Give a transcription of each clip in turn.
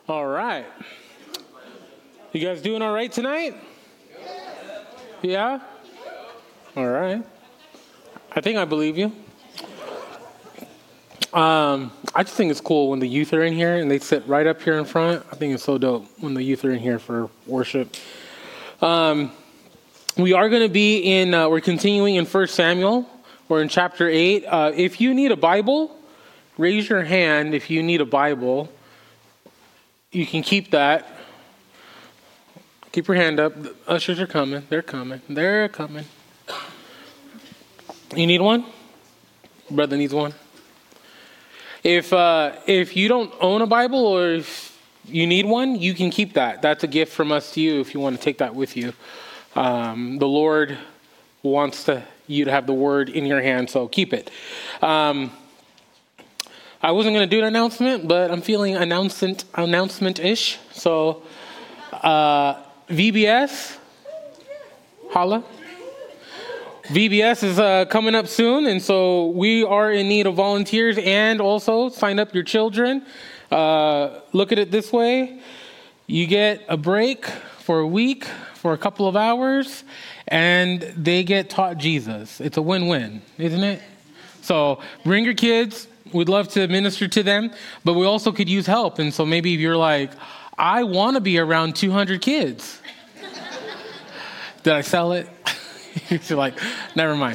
All right. You guys doing all right tonight? Yeah? All right. I think I believe you. I just think it's cool when the youth are in here and they sit right up here in front. I think it's so dope when the youth are in here for worship. We are going to be in, we're continuing in 1 Samuel. We're in chapter 8. If you need a Bible, raise your hand if you need a Bible. You can keep that. Keep your hand up. The ushers are coming. They're coming. They're coming. You need one? Brother needs one. If you don't own a Bible or if you need one, you can keep that. That's a gift from us to you if you want to take that with you. The Lord wants you to have the word in your hand, so keep it. I wasn't going to do an announcement, but I'm feeling announcement-ish. So, VBS, holla. VBS is coming up soon, and so we are in need of volunteers, and also sign up your children. Look at it this way. You get a break for a week, for a couple of hours, and they get taught Jesus. It's a win-win, isn't it? So bring your kids. We'd love to minister to them, but we also could use help. And so maybe if you're like, I want to be around 200 kids. Did I sell it? You're like, never mind.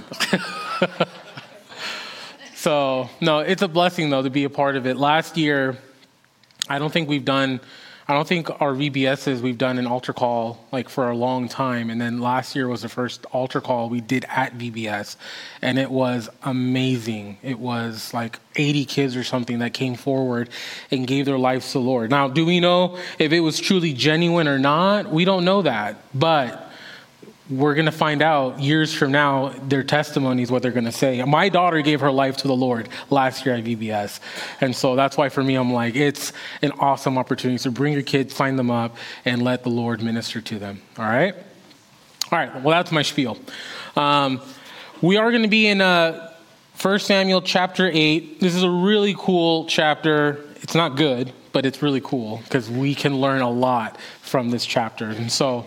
So, no, it's a blessing, though, to be a part of it. Last year, I don't think our VBSs we've done an altar call like for a long time. And then last year was the first altar call we did at VBS. And it was amazing. It was like 80 kids or something that came forward and gave their lives to the Lord. Now, do we know if it was truly genuine or not? We don't know that. But we're going to find out years from now, their testimonies, what they're going to say. My daughter gave her life to the Lord last year at VBS. And so that's why for me, I'm like, it's an awesome opportunity. So bring your kids, sign them up, and let the Lord minister to them. All right? All right. Well, that's my spiel. We are going to be in 1 Samuel chapter 8. This is a really cool chapter. It's not good, but it's really cool because we can learn a lot from this chapter. And so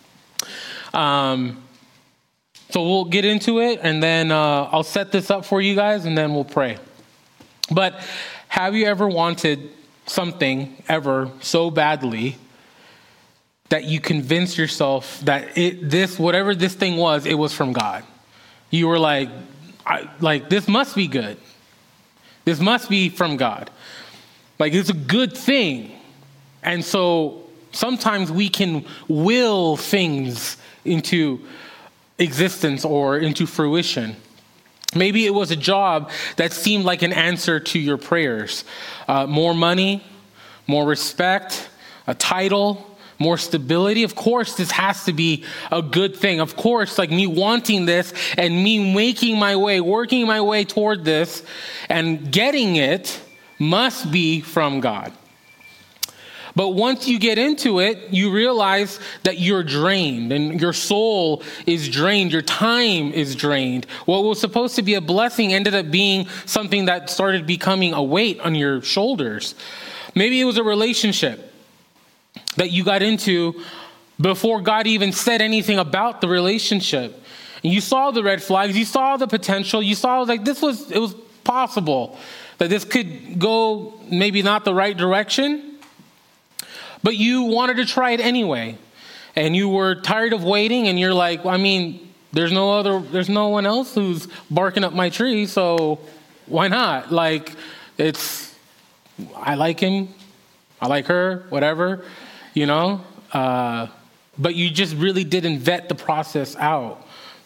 we'll get into it, and then I'll set this up for you guys, and then we'll pray. But have you ever wanted something ever so badly that you convinced yourself that whatever this thing was, it was from God? You were like, this must be good. This must be from God. Like, it's a good thing. And so sometimes we can will things into existence or into fruition. Maybe it was a job that seemed like an answer to your prayers. More money, more respect, a title, more stability. Of course, this has to be a good thing. Of course, like me wanting this and me making my way, working my way toward this and getting it must be from God. But once you get into it, you realize that you're drained and your soul is drained. Your time is drained. What was supposed to be a blessing ended up being something that started becoming a weight on your shoulders. Maybe it was a relationship that you got into before God even said anything about the relationship. And you saw the red flags. You saw the potential. You saw like it was possible that this could go maybe not the right direction. But you wanted to try it anyway, and you were tired of waiting, and you're like, there's no one else who's barking up my tree, so why not? Like, I like him, I like her, whatever, but you just really didn't vet the process out.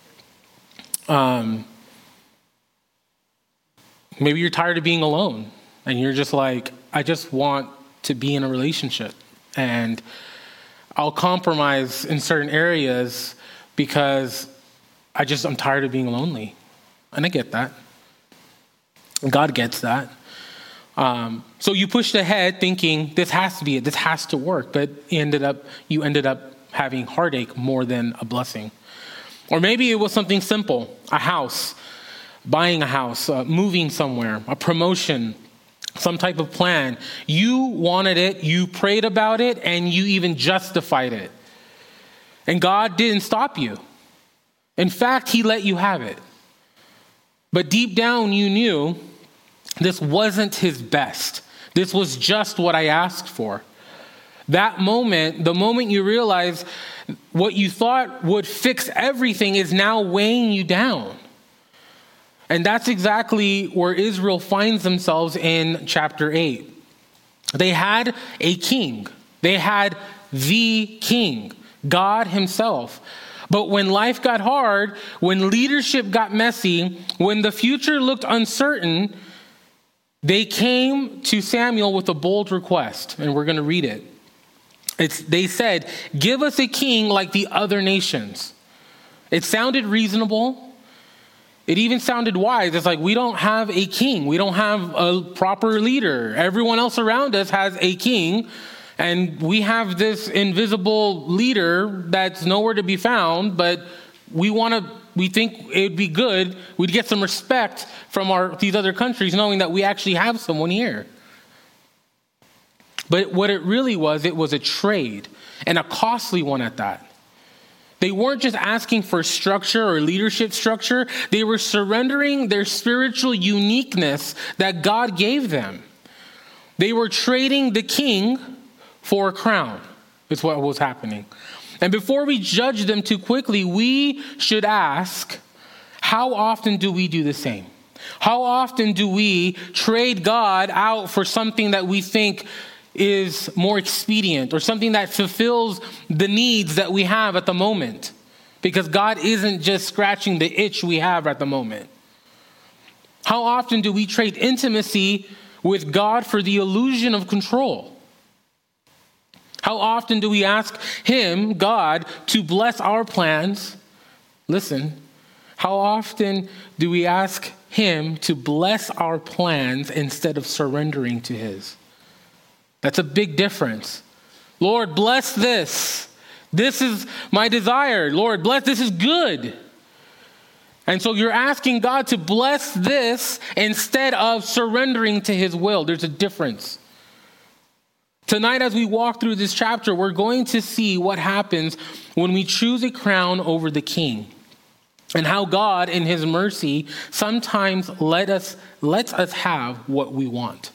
Maybe you're tired of being alone, and you're just like, I just want to be in a relationship. And I'll compromise in certain areas because I'm tired of being lonely. And I get that. God gets that. So you pushed ahead thinking this has to be it. This has to work. But you ended up having heartache more than a blessing. Or maybe it was something simple, a house, buying a house, moving somewhere, a promotion, some type of plan. You wanted it, you prayed about it, and you even justified it. And God didn't stop you. In fact, he let you have it. But deep down, you knew this wasn't his best. This was just what I asked for. That moment, the moment you realize what you thought would fix everything is now weighing you down. And that's exactly where Israel finds themselves in chapter 8. They had a king. They had the king, God himself. But when life got hard, when leadership got messy, when the future looked uncertain, they came to Samuel with a bold request, and we're going to read it. They said, "Give us a king like the other nations." It sounded reasonable. It even sounded wise. It's like, we don't have a king. We don't have a proper leader. Everyone else around us has a king. And we have this invisible leader that's nowhere to be found. But we think it would be good. We'd get some respect from these other countries knowing that we actually have someone here. But what it really was, it was a trade, and a costly one at that. They weren't just asking for structure or leadership structure. They were surrendering their spiritual uniqueness that God gave them. They were trading the king for a crown. That's what was happening. And before we judge them too quickly, we should ask, how often do we do the same? How often do we trade God out for something that we think is more expedient, or something that fulfills the needs that we have at the moment? Because God isn't just scratching the itch we have at the moment. How often do we trade intimacy with God for the illusion of control? How often do we ask him, God, to bless our plans? Listen, how often do we ask him to bless our plans instead of surrendering to his? That's a big difference. Lord, bless this. This is my desire. Lord, bless, this is good. And so you're asking God to bless this instead of surrendering to his will. There's a difference. Tonight, as we walk through this chapter, we're going to see what happens when we choose a crown over the king, and how God, in his mercy, sometimes lets us have what we want.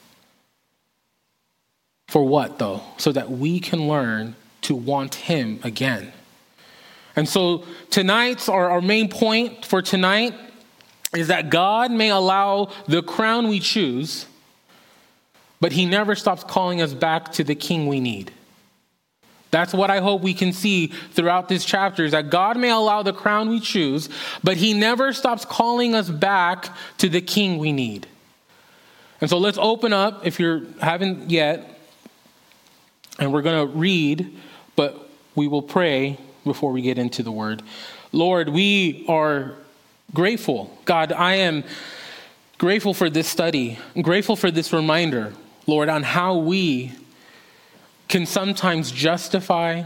For what, though? So that we can learn to want him again. And so tonight's, our main point for tonight is that God may allow the crown we choose, but he never stops calling us back to the king we need. That's what I hope we can see throughout this chapter, is that God may allow the crown we choose, but he never stops calling us back to the king we need. And so let's open up, if you haven't yet, and we're going to read, but we will pray before we get into the word. Lord, we are grateful. God, I am grateful for this study. I'm grateful for this reminder, Lord, on how we can sometimes justify,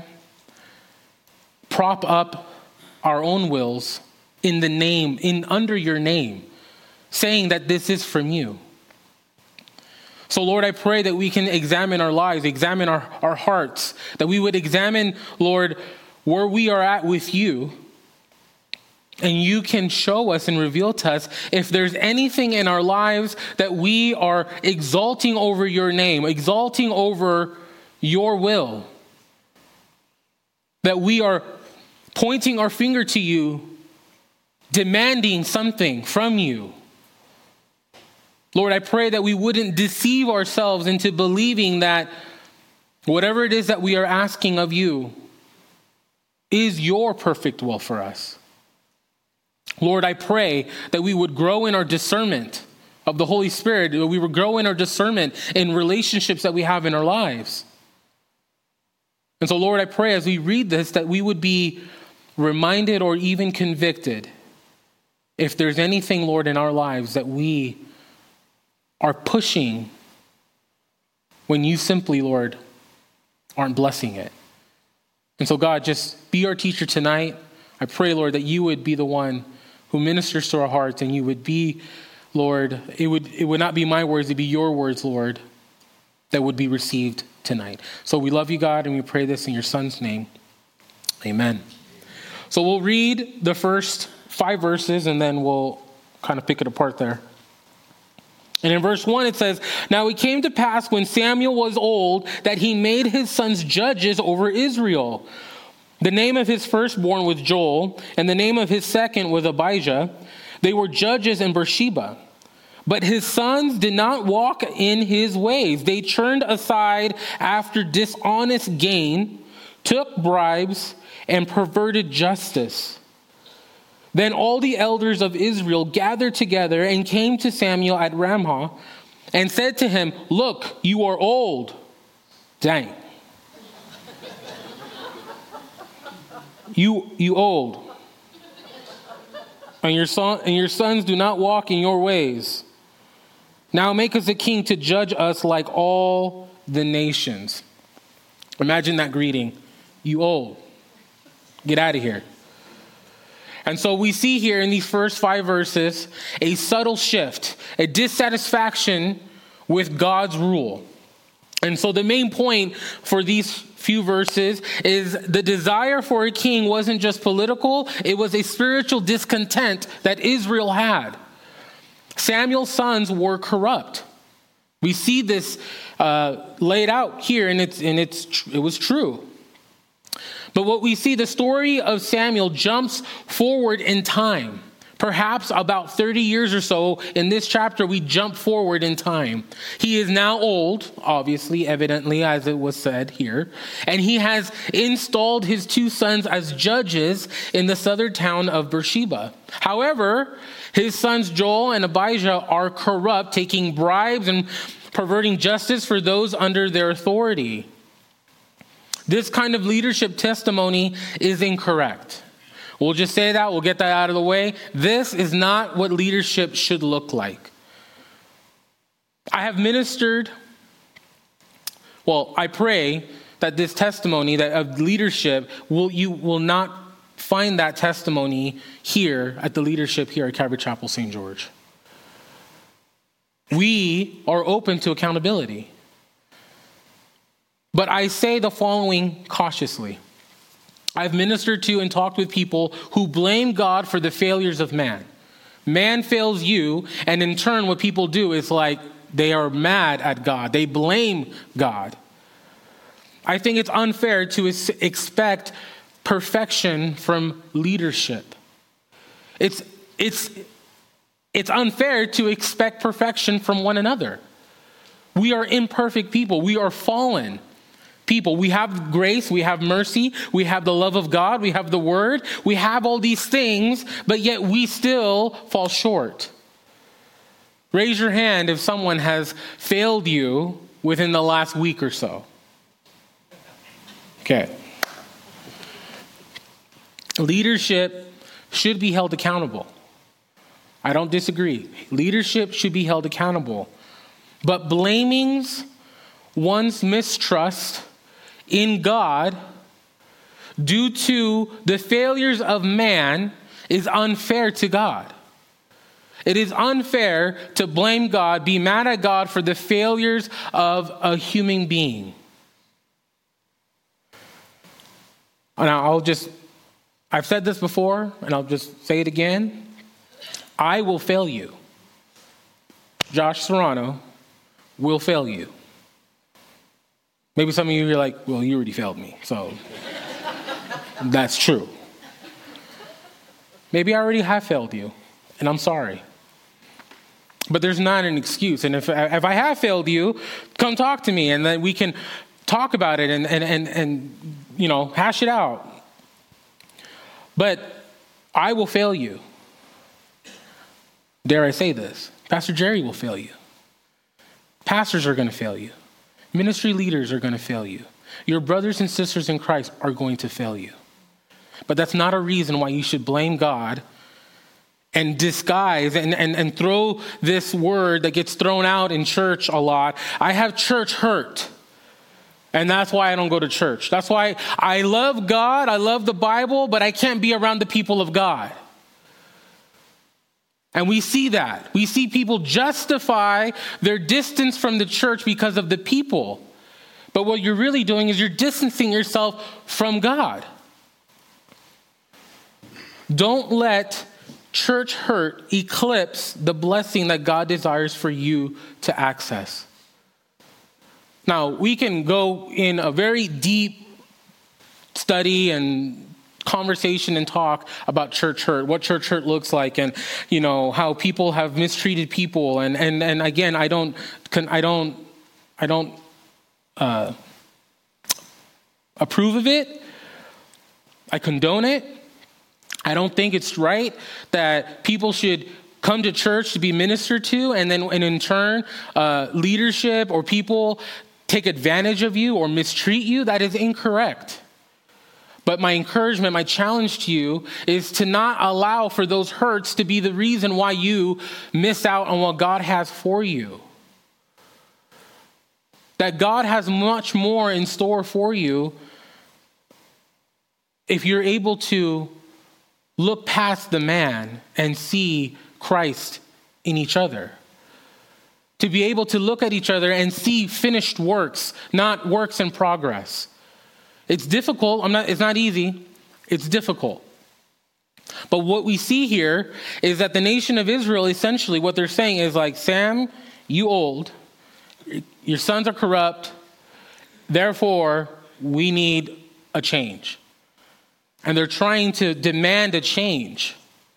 prop up our own wills under your name, saying that this is from you. So, Lord, I pray that we can examine our lives, examine our hearts, that we would examine, Lord, where we are at with you, and you can show us and reveal to us if there's anything in our lives that we are exalting over your name, exalting over your will, that we are pointing our finger to you, demanding something from you. Lord, I pray that we wouldn't deceive ourselves into believing that whatever it is that we are asking of you is your perfect will for us. Lord, I pray that we would grow in our discernment of the Holy Spirit, that we would grow in our discernment in relationships that we have in our lives. And so, Lord, I pray as we read this that we would be reminded or even convicted if there's anything, Lord, in our lives that we are pushing when you simply, Lord, aren't blessing it. And so, God, just be our teacher tonight. I pray, Lord, that you would be the one who ministers to our hearts, and you would be Lord, it would not be my words, it'd be your words, Lord, that would be received tonight. So we love you, God, and we pray this in your Son's name. Amen. So we'll read the first 5 verses and then we'll kind of pick it apart there. And in verse 1 it says, "Now it came to pass when Samuel was old that he made his sons judges over Israel. The name of his firstborn was Joel, and the name of his second was Abijah. They were judges in Beersheba. But his sons did not walk in his ways. They turned aside after dishonest gain, took bribes, and perverted justice. Then all the elders of Israel gathered together and came to Samuel at Ramah and said to him, 'Look, you are old.'" Dang. You old. And your sons do not walk in your ways. Now make us a king to judge us like all the nations. Imagine that greeting. You old. Get out of here. And so we see here in these first 5 verses a subtle shift, a dissatisfaction with God's rule. And so the main point for these few verses is the desire for a king wasn't just political, it was a spiritual discontent that Israel had. Samuel's sons were corrupt. We see this laid out here, and it was true. But what we see, the story of Samuel jumps forward in time. Perhaps about 30 years or so in this chapter, we jump forward in time. He is now old, obviously, evidently, as it was said here. And he has installed his 2 sons as judges in the southern town of Beersheba. However, his sons Joel and Abijah are corrupt, taking bribes and perverting justice for those under their authority. This kind of leadership testimony is incorrect. We'll just say that. We'll get that out of the way. This is not what leadership should look like. I have ministered, I pray that this testimony that of leadership, you will not find that testimony here at the leadership here at Calvary Chapel St. George. We are open to accountability. But I say the following cautiously. I've ministered to and talked with people who blame God for the failures of man. Man fails you, and in turn what people do is like they are mad at God. They blame God. I think it's unfair to expect perfection from leadership. It's unfair to expect perfection from one another. We are imperfect people. We are fallen people. We have grace, we have mercy, we have the love of God, we have the word, we have all these things, but yet we still fall short. Raise your hand if someone has failed you within the last week or so. Okay. Leadership should be held accountable. I don't disagree. Leadership should be held accountable. But blaming one's mistrust in God due to the failures of man is unfair to God. It is unfair to blame God, be mad at God for the failures of a human being. And I've said this before, and I'll just say it again. I will fail you. Josh Serrano will fail you. Maybe some of you are like, well, you already failed me, so that's true. Maybe I already have failed you, and I'm sorry. But there's not an excuse. And if I have failed you, come talk to me, and then we can talk about it and hash it out. But I will fail you. Dare I say this? Pastor Jerry will fail you. Pastors are going to fail you. Ministry leaders are going to fail you. Your brothers and sisters in Christ are going to fail you. But that's not a reason why you should blame God and disguise and throw this word that gets thrown out in church a lot. I have church hurt. And that's why I don't go to church. That's why I love God, I love the Bible, but I can't be around the people of God. And we see that. We see people justify their distance from the church because of the people. But what you're really doing is you're distancing yourself from God. Don't let church hurt eclipse the blessing that God desires for you to access. Now, we can go in a very deep study and conversation and talk about church hurt, what church hurt looks like, and how people have mistreated people. And again, I don't approve of it. I condone it. I don't think it's right that people should come to church to be ministered to, and in turn, leadership or people take advantage of you or mistreat you. That is incorrect. But my encouragement, my challenge to you is to not allow for those hurts to be the reason why you miss out on what God has for you. That God has much more in store for you if you're able to look past the man and see Christ in each other. To be able to look at each other and see finished works, not works in progress. It's difficult. It's not easy. It's difficult. But what we see here is that the nation of Israel, essentially what they're saying is like, Sam, you old, your sons are corrupt, therefore we need a change. And they're trying to demand a change.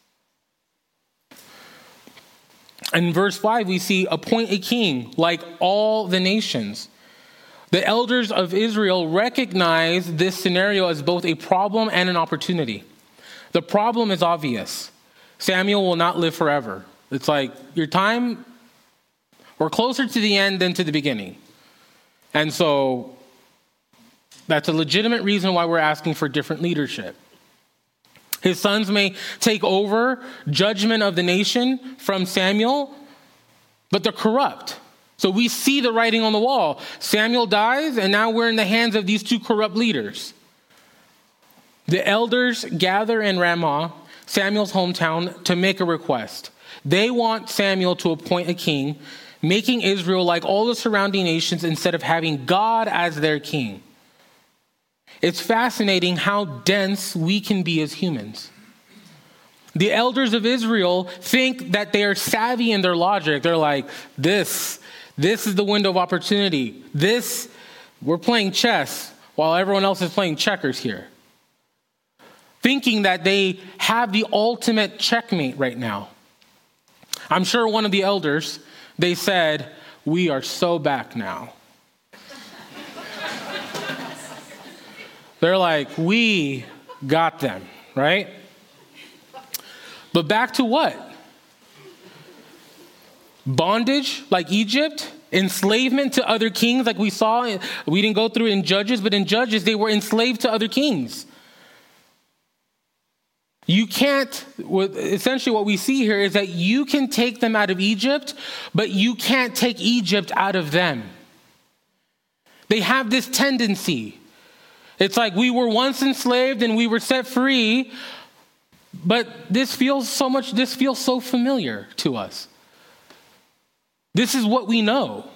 In verse 5, we see, appoint a king like all the nations. The elders of Israel recognize this scenario as both a problem and an opportunity. The problem is obvious. Samuel will not live forever. It's like your time, we're closer to the end than to the beginning. And so that's a legitimate reason why we're asking for different leadership. His sons may take over judgment of the nation from Samuel, but they're corrupt. So we see the writing on the wall. Samuel dies, and now we're in the hands of these two corrupt leaders. The elders gather in Ramah, Samuel's hometown, to make a request. They want Samuel to appoint a king, making Israel like all the surrounding nations instead of having God as their king. It's fascinating how dense we can be as humans. The elders of Israel think that they are savvy in their logic. They're like, this is the window of opportunity. We're playing chess while everyone else is playing checkers here. Thinking that they have the ultimate checkmate right now. I'm sure one of the elders, they said, we are so back now. They're like, we got them, right? But back to what? Bondage, like Egypt, enslavement to other kings, like we saw. We didn't go through it in Judges, but in Judges, they were enslaved to other kings. You can't, essentially what we see here is that you can take them out of Egypt, but you can't take Egypt out of them. They have this tendency. It's like we were once enslaved and we were set free, but this feels so familiar to us. This is what we know.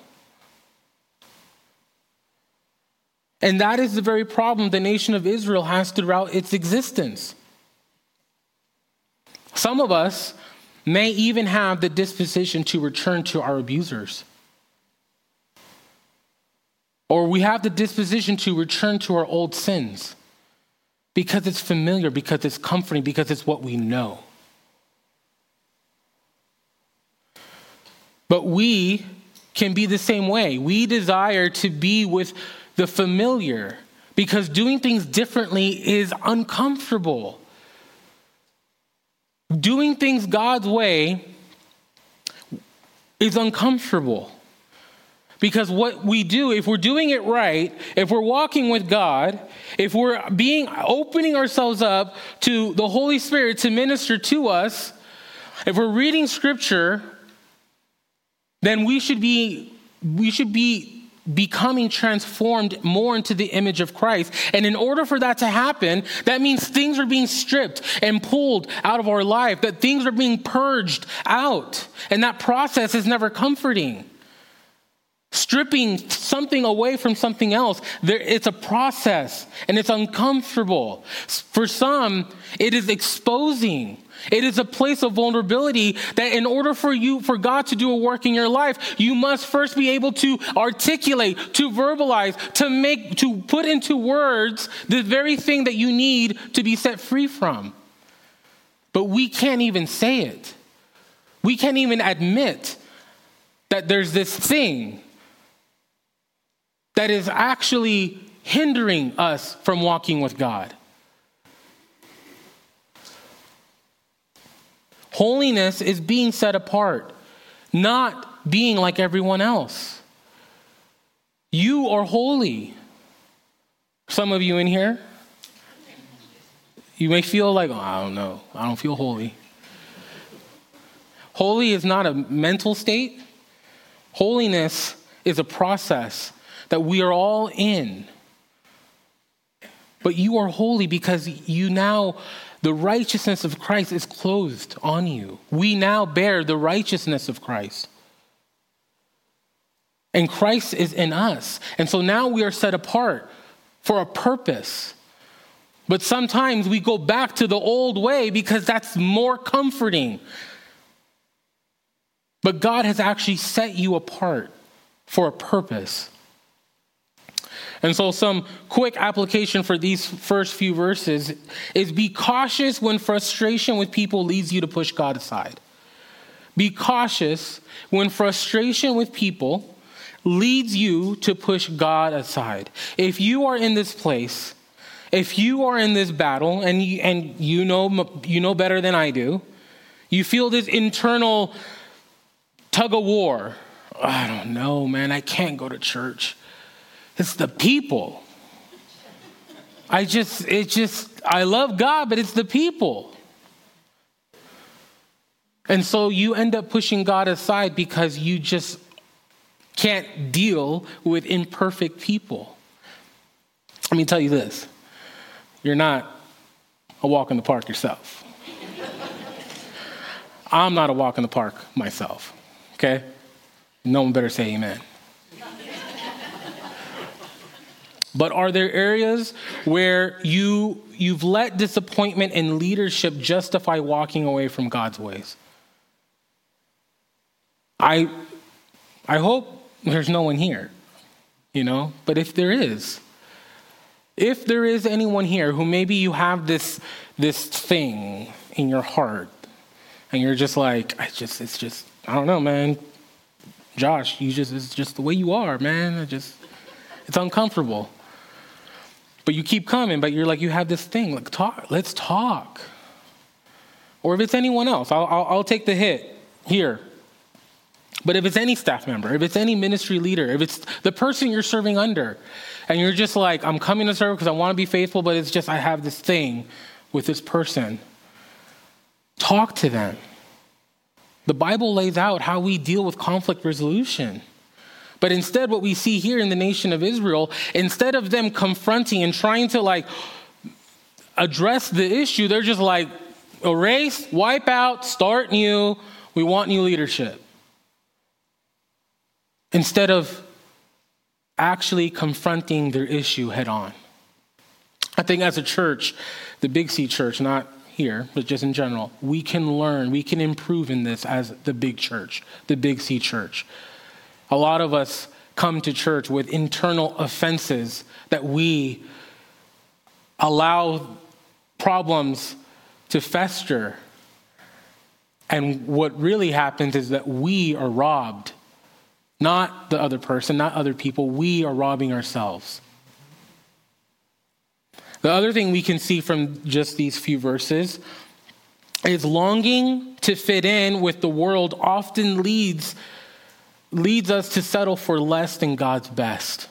And that is the very problem the nation of Israel has throughout its existence. Some of us may even have the disposition to return to our abusers. Or we have the disposition to return to our old sins because it's familiar, because it's comforting, because it's what we know. But we can be the same way. We desire to be with the familiar because doing things differently is uncomfortable. Doing things God's way is uncomfortable. Because what we do, if we're doing it right, if we're walking with God, if we're opening ourselves up to the Holy Spirit to minister to us, if we're reading Scripture, then we should be becoming transformed more into the image of Christ. And in order for that to happen, that means things are being stripped and pulled out of our life, that things are being purged out. And that process is never comforting. Stripping something away from something else, it's a process and it's uncomfortable. For some, it is exposing. It is a place of vulnerability that in order for God to do a work in your life, you must first be able to articulate, to verbalize, to put into words the very thing that you need to be set free from. But we can't even say it. We can't even admit that there's this thing that is actually hindering us from walking with God. Holiness is being set apart, not being like everyone else. You are holy. Some of you in here, you may feel like, I don't know, I don't feel holy. Holy is not a mental state. Holiness is a process that we are all in. But you are holy because the righteousness of Christ is clothed on you. We now bear the righteousness of Christ. And Christ is in us. And so now we are set apart for a purpose. But sometimes we go back to the old way because that's more comforting. But God has actually set you apart for a purpose. And so some quick application for these first few verses is be cautious when frustration with people leads you to push God aside. Be cautious when frustration with people leads you to push God aside. If you are in this place, if you are in this battle, and you know better than I do, you feel this internal tug of war. I don't know, man, I can't go to church. It's the people. I love God, but it's the people. And so you end up pushing God aside because you just can't deal with imperfect people. Let me tell you this. You're not a walk in the park yourself. I'm not a walk in the park myself, okay? No one better say amen. But are there areas where you've let disappointment in leadership justify walking away from God's ways? I hope there's no one here, but if there is anyone here who maybe you have this thing in your heart and you're just like, I don't know, man. Josh, it's just the way you are, man. It's uncomfortable. But you keep coming, but you're like, you have this thing, like, let's talk. Or if it's anyone else, I'll take the hit here. But if it's any staff member, if it's any ministry leader, if it's the person you're serving under, and you're just like, I'm coming to serve because I want to be faithful, but it's just I have this thing with this person. Talk to them. The Bible lays out how we deal with conflict resolution. But instead, what we see here in the nation of Israel, instead of them confronting and trying to address the issue, they're just like, erase, wipe out, start new. We want new leadership. Instead of actually confronting their issue head on. I think as a church, the Big C church, not here, but just in general, we can learn, we can improve in this as the big church, the Big C church. A lot of us come to church with internal offenses that we allow problems to fester. And what really happens is that we are robbed. Not the other person, not other people. We are robbing ourselves. The other thing we can see from just these few verses is longing to fit in with the world often leads us to settle for less than God's best.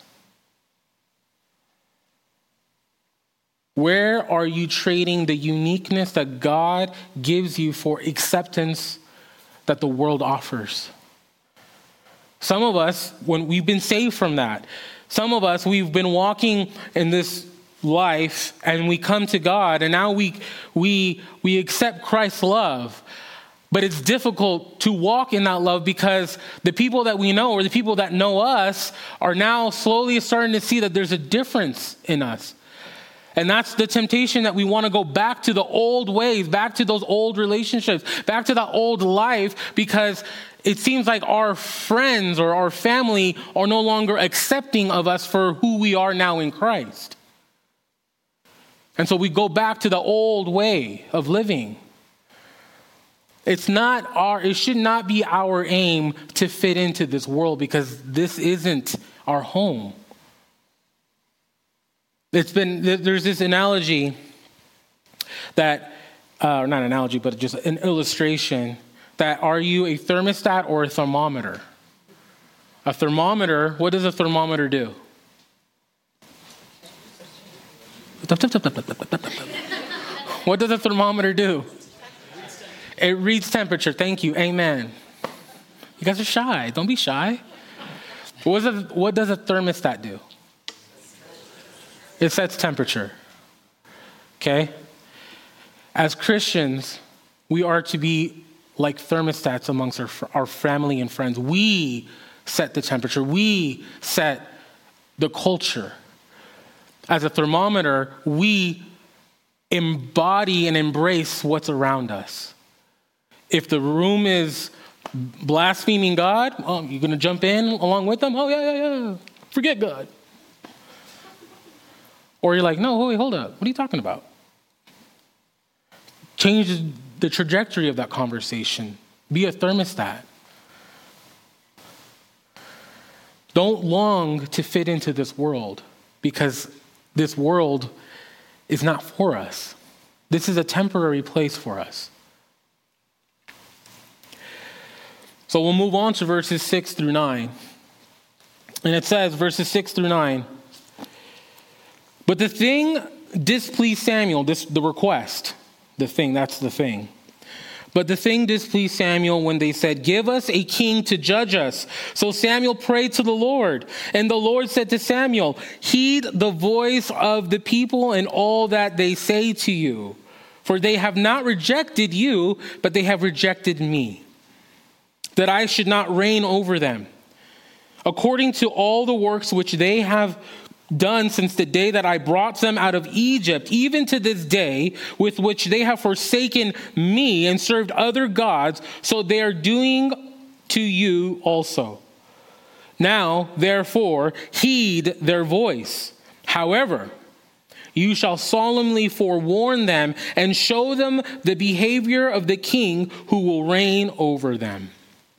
Where are you trading the uniqueness that God gives you for acceptance that the world offers? Some of us, when we've been saved from that, some of us, we've been walking in this life and we come to God and now we accept Christ's love. But it's difficult to walk in that love because the people that we know or the people that know us are now slowly starting to see that there's a difference in us. And that's the temptation, that we want to go back to the old ways, back to those old relationships, back to that old life, because it seems like our friends or our family are no longer accepting of us for who we are now in Christ. And so we go back to the old way of living. It should not be our aim to fit into this world, because this isn't our home. There's this analogy that, not an analogy, but just an illustration that, are you a thermostat or a thermometer? A thermometer, what does a thermometer do? What does a thermometer do? It reads temperature. Thank you. Amen. You guys are shy. Don't be shy. What does a thermostat do? It sets temperature. Okay? As Christians, we are to be like thermostats amongst our family and friends. We set the temperature. We set the culture. As a thermometer, we embody and embrace what's around us. If the room is blaspheming God, oh, you're going to jump in along with them? Oh, yeah. Forget God. Or you're like, no, wait, hold up. What are you talking about? Change the trajectory of that conversation. Be a thermostat. Don't long to fit into this world, because this world is not for us. This is a temporary place for us. So we'll move on to verses 6 through 9. And it says, verses 6 through 9, but the thing displeased Samuel, the request, that's the thing. But the thing displeased Samuel when they said, give us a king to judge us. So Samuel prayed to the Lord, and the Lord said to Samuel, heed the voice of the people and all that they say to you, for they have not rejected you, but they have rejected me, that I should not reign over them. According to all the works which they have done since the day that I brought them out of Egypt, even to this day, with which they have forsaken me and served other gods, so they are doing to you also. Now, therefore, heed their voice. However, you shall solemnly forewarn them and show them the behavior of the king who will reign over them.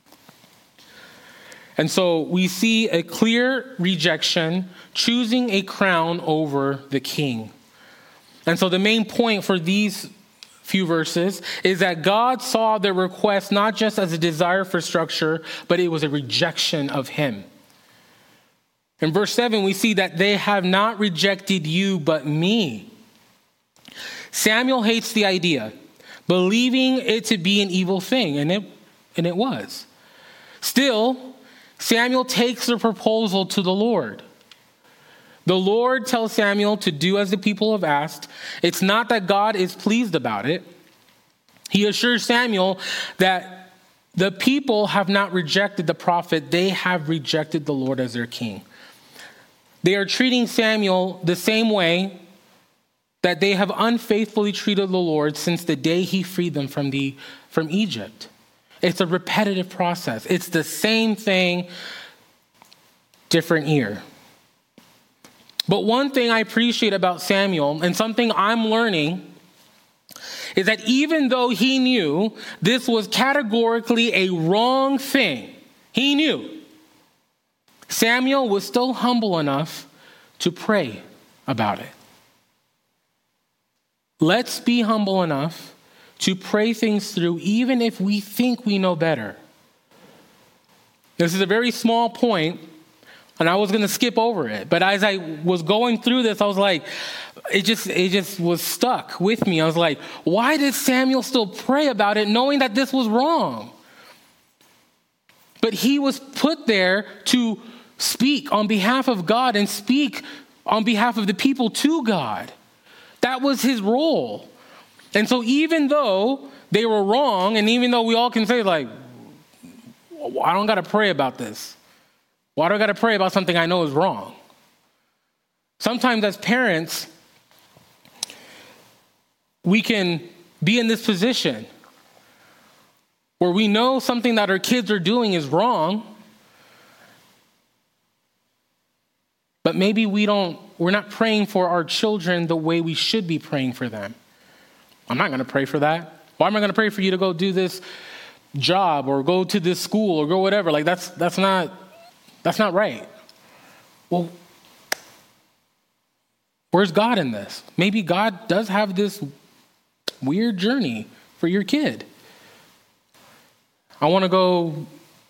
And so we see a clear rejection, choosing a crown over the king. And so the main point for these few verses is that God saw their request not just as a desire for structure, but it was a rejection of him. In verse 7, we see that they have not rejected you, but me. Samuel hates the idea, believing it to be an evil thing, and it was. Still, Samuel takes the proposal to the Lord. The Lord tells Samuel to do as the people have asked. It's not that God is pleased about it. He assures Samuel that the people have not rejected the prophet. They have rejected the Lord as their king. They are treating Samuel the same way that they have unfaithfully treated the Lord since the day he freed them from Egypt. It's a repetitive process. It's the same thing, different ear. But one thing I appreciate about Samuel, and something I'm learning, is that even though he knew this was categorically a wrong thing, he knew, Samuel was still humble enough to pray about it. Let's be humble enough to pray things through, even if we think we know better. This is a very small point, and I was going to skip over it. But as I was going through this, I was like, it just was stuck with me. I was like, why did Samuel still pray about it, knowing that this was wrong? But he was put there to speak on behalf of God and speak on behalf of the people to God. That was his role. And so even though they were wrong, and even though we all can say like, I don't got to pray about this. Why do I got to pray about something I know is wrong? Sometimes as parents, we can be in this position where we know something that our kids are doing is wrong, but maybe we're not praying for our children the way we should be praying for them. I'm not going to pray for that. Why am I going to pray for you to go do this job or go to this school or go whatever? Like that's not right. Well, where's God in this? Maybe God does have this weird journey for your kid. I want to go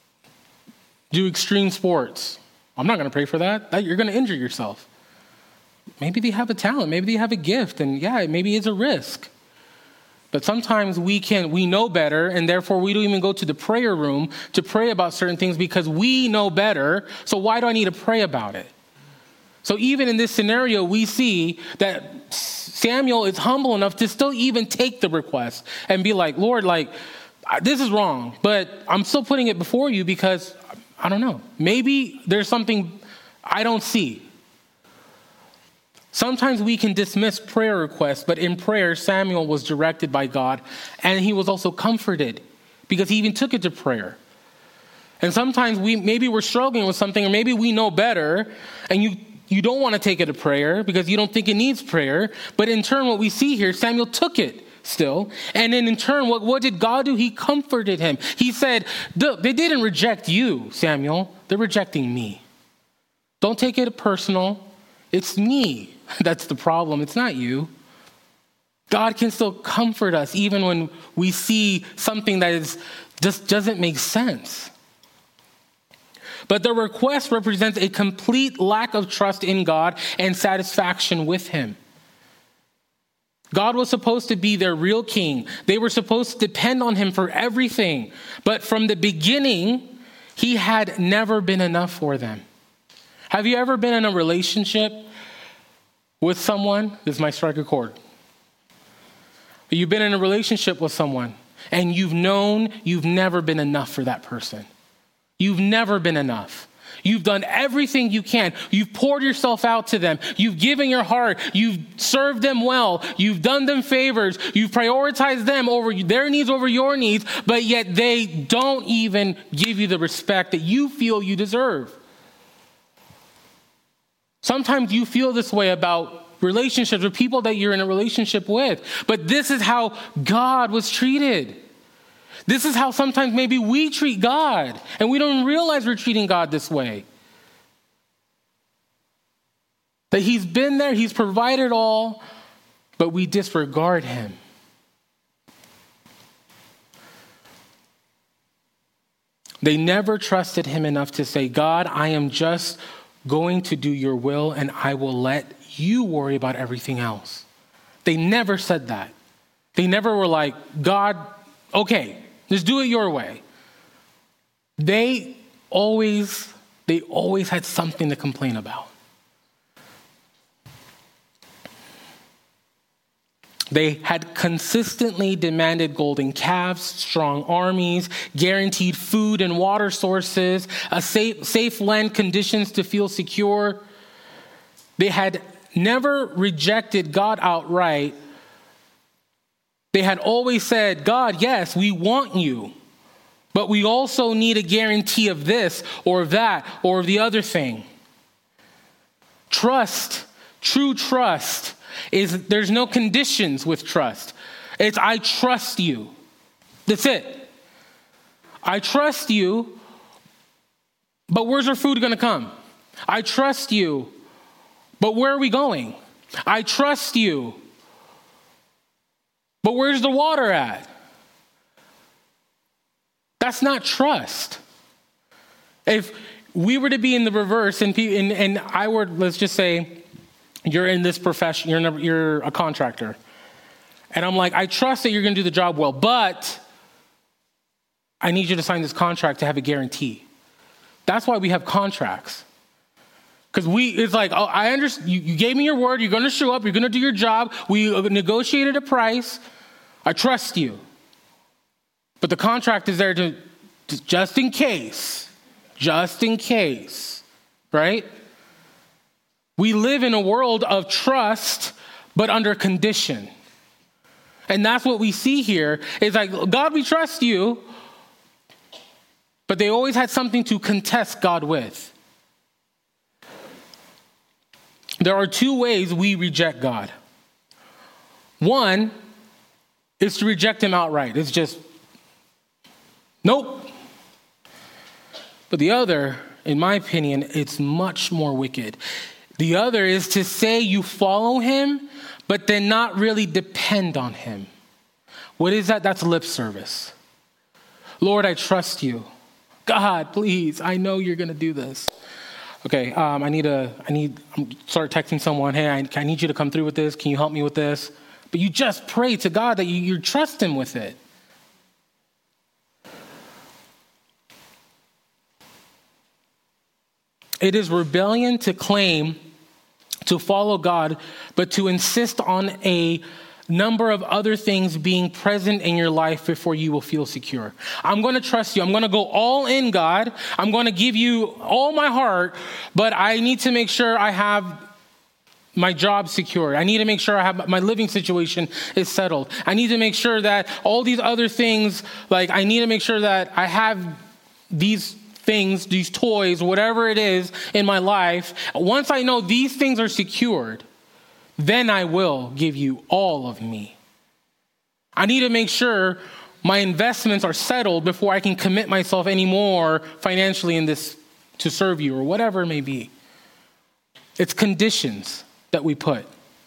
do extreme sports. I'm not going to pray for that. You're going to injure yourself. Maybe they have a talent. Maybe they have a gift. And yeah, maybe it's a risk. But sometimes we know better, and therefore we don't even go to the prayer room to pray about certain things because we know better. So why do I need to pray about it? So even in this scenario, we see that Samuel is humble enough to still even take the request and be like, Lord, like, this is wrong, but I'm still putting it before you because I don't know. Maybe there's something I don't see. Sometimes we can dismiss prayer requests, but in prayer, Samuel was directed by God, and he was also comforted because he even took it to prayer. And sometimes we're struggling with something, or maybe we know better, and you don't want to take it to prayer because you don't think it needs prayer. But in turn, what we see here, Samuel took it still. And then in turn, what did God do? He comforted him. He said, they didn't reject you, Samuel. They're rejecting me. Don't take it personal. It's me that's the problem. It's not you. God can still comfort us even when we see something that just doesn't make sense. But the request represents a complete lack of trust in God and satisfaction with him. God was supposed to be their real king. They were supposed to depend on him for everything. But from the beginning, he had never been enough for them. Have you ever been in a relationship with someone? This might strike a chord. You've been in a relationship with someone and you've known you've never been enough for that person. You've never been enough. You've done everything you can. You've poured yourself out to them. You've given your heart. You've served them well. You've done them favors. You've prioritized them over their needs over your needs, but yet they don't even give you the respect that you feel you deserve. Sometimes you feel this way about relationships with people that you're in a relationship with, but this is how God was treated. This is how sometimes maybe we treat God, and we don't realize we're treating God this way. That he's been there, he's provided all, but we disregard him. They never trusted him enough to say, God, I am just going to do your will, and I will let you worry about everything else. They never said that. They never were like, God, okay, just do it your way. They always had something to complain about. They had consistently demanded golden calves, strong armies, guaranteed food and water sources, a safe land conditions to feel secure. They had never rejected God outright. They had always said, God, yes, we want you, but we also need a guarantee of this or that or the other thing. Trust, true trust, there's no conditions with trust. It's I trust you. That's it. I trust you, but where's our food going to come? I trust you, but where are we going? I trust you, but where's the water at? That's not trust. If we were to be in the reverse and I were, let's just say, you're in this profession, you're a contractor. And I'm like, I trust that you're going to do the job well, but I need you to sign this contract to have a guarantee. That's why we have contracts. Because it's like, oh, I understand. You gave me your word. You're going to show up. You're going to do your job. We negotiated a price. I trust you. But the contract is there to just in case, right? We live in a world of trust, but under condition. And that's what we see here is like, God, we trust you. But they always had something to contest God with. There are two ways we reject God. One is to reject him outright. It's just, nope. But the other, in my opinion, it's much more wicked. The other is to say you follow him, but then not really depend on him. What is that? That's lip service. Lord, I trust you. God, please, I know you're going to do this. Okay, I'm start texting someone, hey, I need you to come through with this. Can you help me with this? But you just pray to God that you trust him with it. It is rebellion to claim to follow God, but to insist on a number of other things being present in your life before you will feel secure. I'm going to trust you. I'm going to go all in, God. I'm going to give you all my heart, but I need to make sure I have my job secured. I need to make sure I have my living situation is settled. I need to make sure that all these other things, like I need to make sure that I have these things, these toys, whatever it is in my life. Once I know these things are secured, then I will give you all of me. I need to make sure my investments are settled before I can commit myself anymore financially in this to serve you or whatever it may be. It's conditions that we put.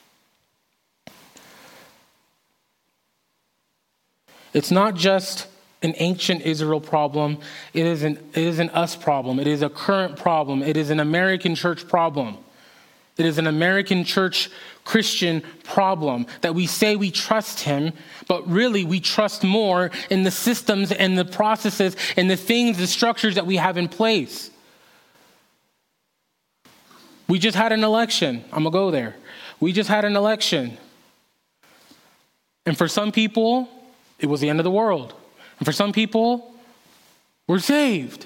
It's not just an ancient Israel problem. It is an us problem. It is a current problem. It is an American church problem. It is an American church Christian problem that we say we trust him, but really we trust more in the systems and the processes and the things, the structures that we have in place. We just had an election. I'm going to go there. We just had an election. And for some people, it was the end of the world. And for some people, we're saved.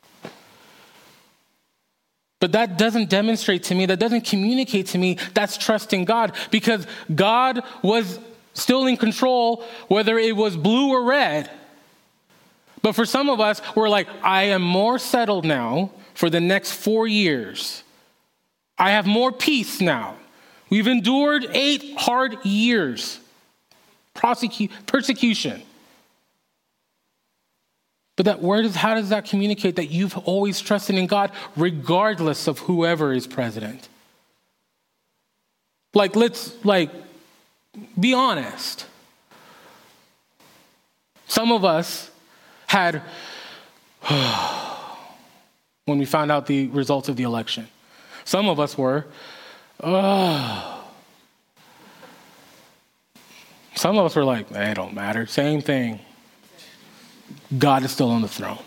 But that doesn't demonstrate to me, that doesn't communicate to me that's trusting God, because God was still in control whether it was blue or red. But for some of us, we're like, I am more settled now for the next 4 years. I have more peace now. We've endured 8 hard years. Persecution. But how does that communicate that you've always trusted in God regardless of whoever is president? Let's be honest. Some of us had, when we found out the results of the election, some of us were, some of us were like, it don't matter, same thing. God is still on the throne.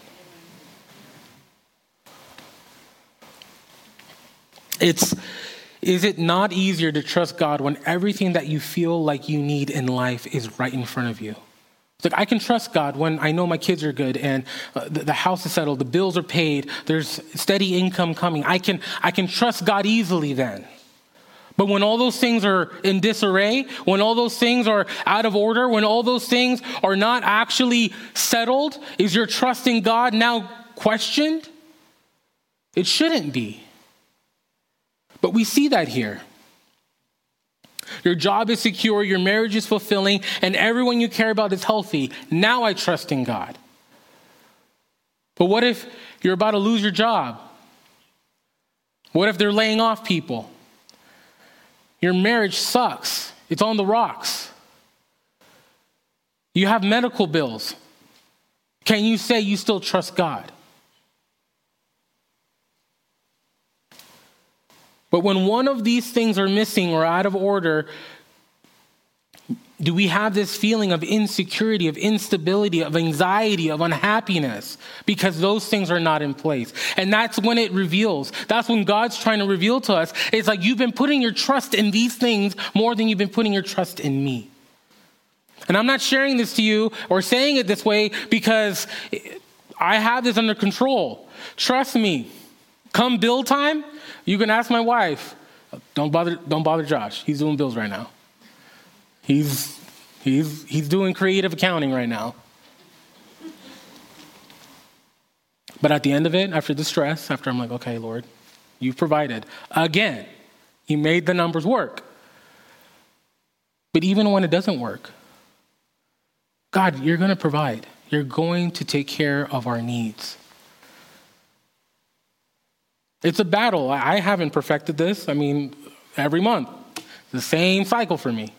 Is it not easier to trust God when everything that you feel like you need in life is right in front of you? It's like, I can trust God when I know my kids are good and the house is settled, the bills are paid, there's steady income coming. I can trust God easily then. But when all those things are in disarray, when all those things are out of order, when all those things are not actually settled, is your trust in God now questioned? It shouldn't be. But we see that here. Your job is secure, your marriage is fulfilling, and everyone you care about is healthy. Now I trust in God. But what if you're about to lose your job? What if they're laying off people? Your marriage sucks. It's on the rocks. You have medical bills. Can you say you still trust God? But when one of these things are missing or out of order, do we have this feeling of insecurity, of instability, of anxiety, of unhappiness? Because those things are not in place. And that's when it reveals. That's when God's trying to reveal to us. It's like you've been putting your trust in these things more than you've been putting your trust in me. And I'm not sharing this to you or saying it this way because I have this under control. Trust me. Come bill time, you can ask my wife. Don't bother Josh. He's doing bills right now. He's doing creative accounting right now. But at the end of it, after the stress, after I'm like, okay, Lord, you've provided. Again, you made the numbers work. But even when it doesn't work, God, you're going to provide. You're going to take care of our needs. It's a battle. I haven't perfected this. I mean, every month, the same cycle for me.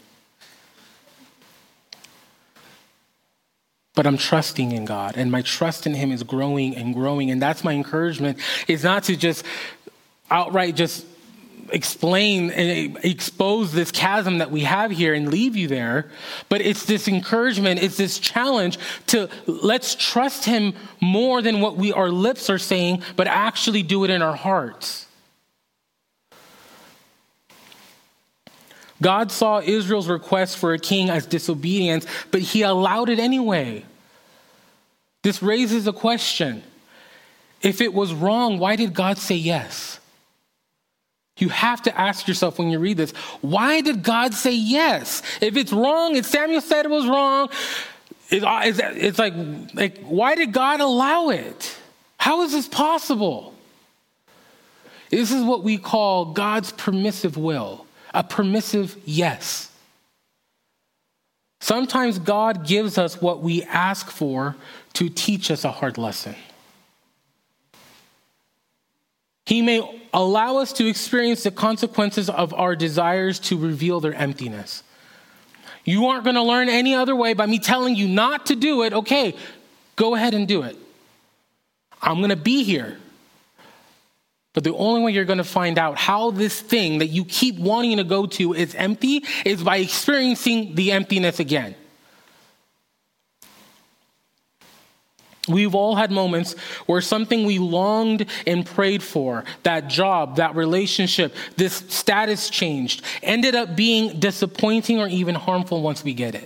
But I'm trusting in God, and my trust in him is growing and growing. And that's my encouragement, is not to just outright just explain and expose this chasm that we have here and leave you there. But it's this encouragement, it's this challenge to let's trust him more than what our lips are saying, but actually do it in our hearts. God saw Israel's request for a king as disobedience, but he allowed it anyway. This raises a question. If it was wrong, why did God say yes? You have to ask yourself when you read this, why did God say yes? If it's wrong, if Samuel said it was wrong, it's like, why did God allow it? How is this possible? This is what we call God's permissive will. A permissive yes. Sometimes God gives us what we ask for to teach us a hard lesson. He may allow us to experience the consequences of our desires to reveal their emptiness. You aren't going to learn any other way by me telling you not to do it. Okay, go ahead and do it. I'm going to be here. But the only way you're going to find out how this thing that you keep wanting to go to is empty is by experiencing the emptiness again. We've all had moments where something we longed and prayed for, that job, that relationship, this status changed, ended up being disappointing or even harmful once we get it.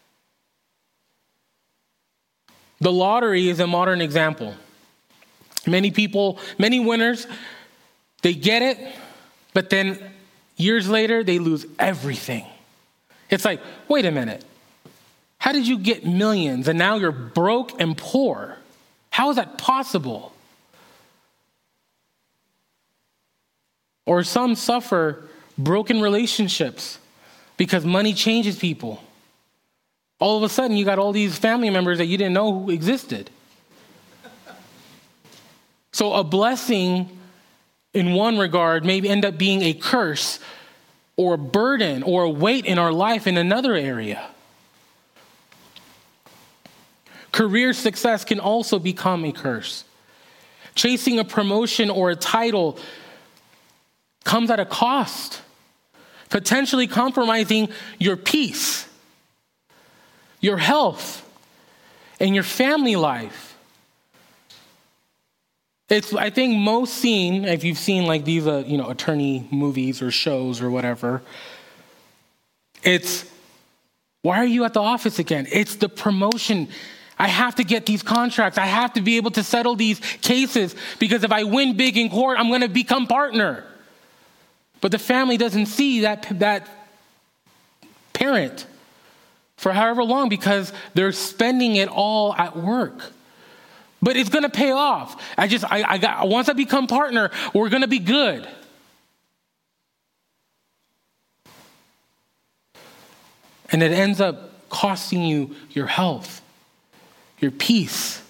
The lottery is a modern example. Many people, many winners, they get it, but then years later, they lose everything. It's like, wait a minute. How did you get millions and now you're broke and poor? How is that possible? Or some suffer broken relationships because money changes people. All of a sudden, you got all these family members that you didn't know who existed. So a blessing in one regard may end up being a curse or a burden or a weight in our life in another area. Career success can also become a curse. Chasing a promotion or a title comes at a cost, potentially compromising your peace, your health, and your family life. It's, I think, most seen, if you've seen like these, attorney movies or shows or whatever, it's, why are you at the office again? It's the promotion. I have to get these contracts. I have to be able to settle these cases because if I win big in court, I'm going to become partner. But the family doesn't see that parent for however long because they're spending it all at work. But it's going to pay off. Once I become partner, we're going to be good. And it ends up costing you your health, your peace.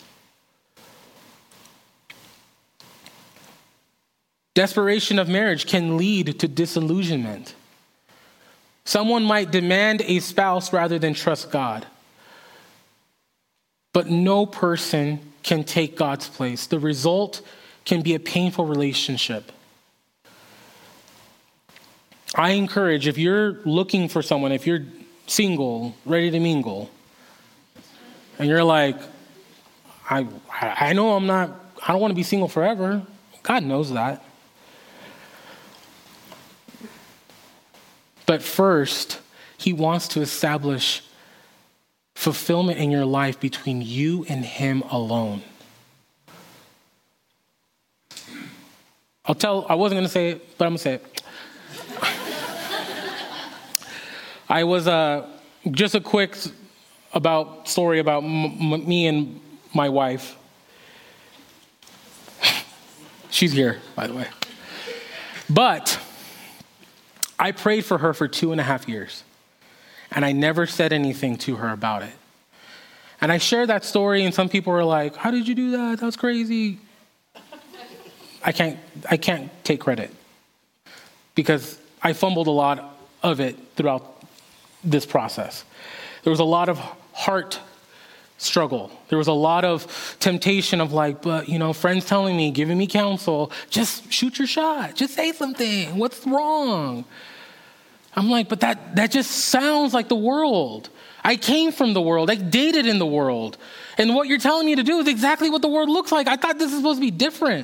Desperation of marriage can lead to disillusionment. Someone might demand a spouse rather than trust God. But no person can take God's place. The result can be a painful relationship. I encourage, if you're looking for someone, if you're single, ready to mingle. And you're like, I know I don't want to be single forever. God knows that. But first, he wants to establish fulfillment in your life between you and him alone. I wasn't going to say it, but I'm going to say it. I was, just a quick story about me and my wife. She's here, by the way. But I prayed for her for 2.5 years, and I never said anything to her about it. And I shared that story, and some people were like, how did you do that? That's crazy. I can't take credit because I fumbled a lot of it throughout this process. There was a lot of heart struggle. There was a lot of temptation of like, but friends telling me, giving me counsel, just shoot your shot. Just say something. What's wrong? I'm like, but that just sounds like the world. I came from the world. I dated in the world. And what you're telling me to do is exactly what the world looks like. I thought this is supposed to be different.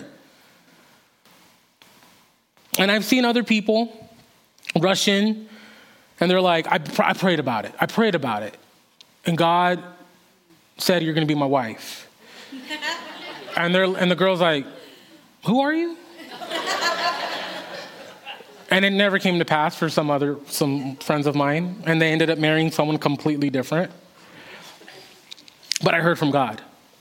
And I've seen other people rush in and they're like, I prayed about it. I prayed about it. And God said, you're going to be my wife. And the girl's like, who are you? And it never came to pass for some friends of mine. And they ended up marrying someone completely different. But I heard from God.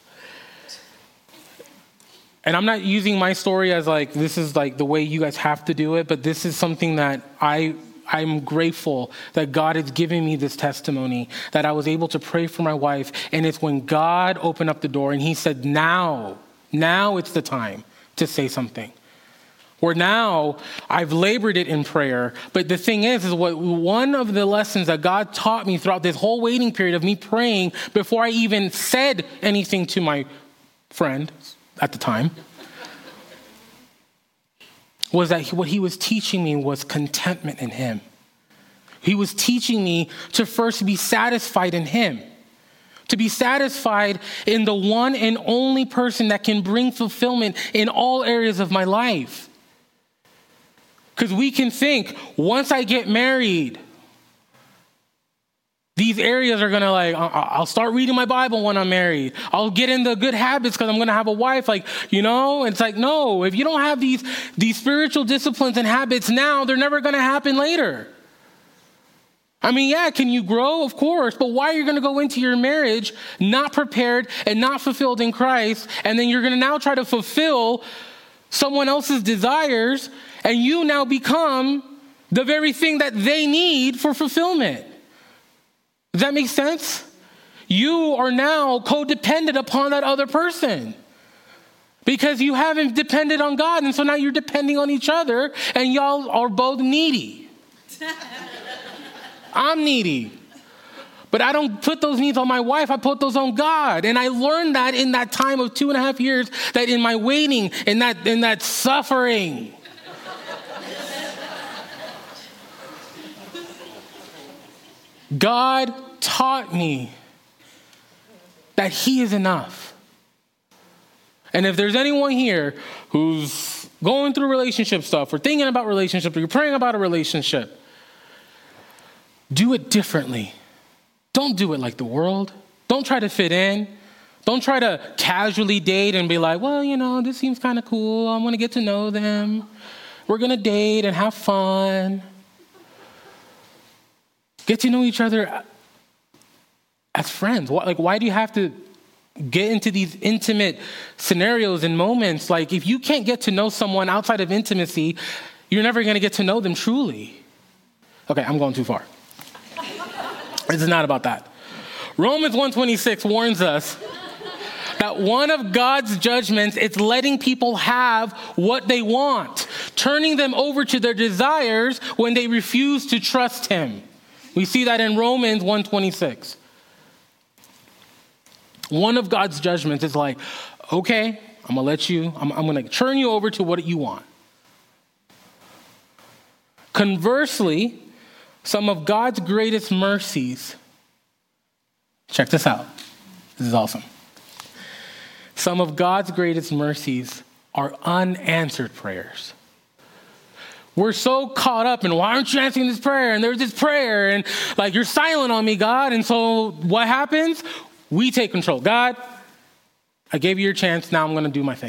And I'm not using my story as like, this is like the way you guys have to do it, but this is something that I'm grateful that God has given me this testimony, that I was able to pray for my wife. And it's when God opened up the door and he said, now it's the time to say something. Or now I've labored it in prayer. But the thing is what one of the lessons that God taught me throughout this whole waiting period of me praying before I even said anything to my friend at the time, was that what he was teaching me was contentment in him. He was teaching me to first be satisfied in him, to be satisfied in the one and only person that can bring fulfillment in all areas of my life. Because we can think, once I get married, these areas are going to I'll start reading my Bible when I'm married. I'll get into good habits because I'm going to have a wife. It's like, no, if you don't have these spiritual disciplines and habits now, they're never going to happen later. I mean, yeah, can you grow? Of course. But why are you going to go into your marriage not prepared and not fulfilled in Christ? And then you're going to now try to fulfill someone else's desires. And you now become the very thing that they need for fulfillment. Does that make sense? You are now codependent upon that other person because you haven't depended on God. And so now you're depending on each other and y'all are both needy. I'm needy. But I don't put those needs on my wife. I put those on God. And I learned that in that time of 2.5 years, that in my waiting, in that suffering, God taught me that he is enough. And if there's anyone here who's going through relationship stuff or thinking about relationship or you're praying about a relationship, do it differently. Don't do it like the world. Don't try to fit in. Don't try to casually date and be like, well, this seems kind of cool. I want to get to know them. We're going to date and have fun. Get to know each other as friends. Why do you have to get into these intimate scenarios and moments? Like, if you can't get to know someone outside of intimacy, you're never going to get to know them truly. Okay, I'm going too far. This is not about that. Romans 1:26 warns us that one of God's judgments is letting people have what they want, turning them over to their desires when they refuse to trust him. We see that in Romans 1:26. One of God's judgments is like, okay, I'm going to turn you over to what you want. Conversely, Some of God's greatest mercies, check this out. This is awesome. Some of God's greatest mercies are unanswered prayers. We're so caught up in, why aren't you answering this prayer? And there's this prayer, and like, you're silent on me, God. And so what happens? We take control. God, I gave you your chance. Now I'm going to do my thing.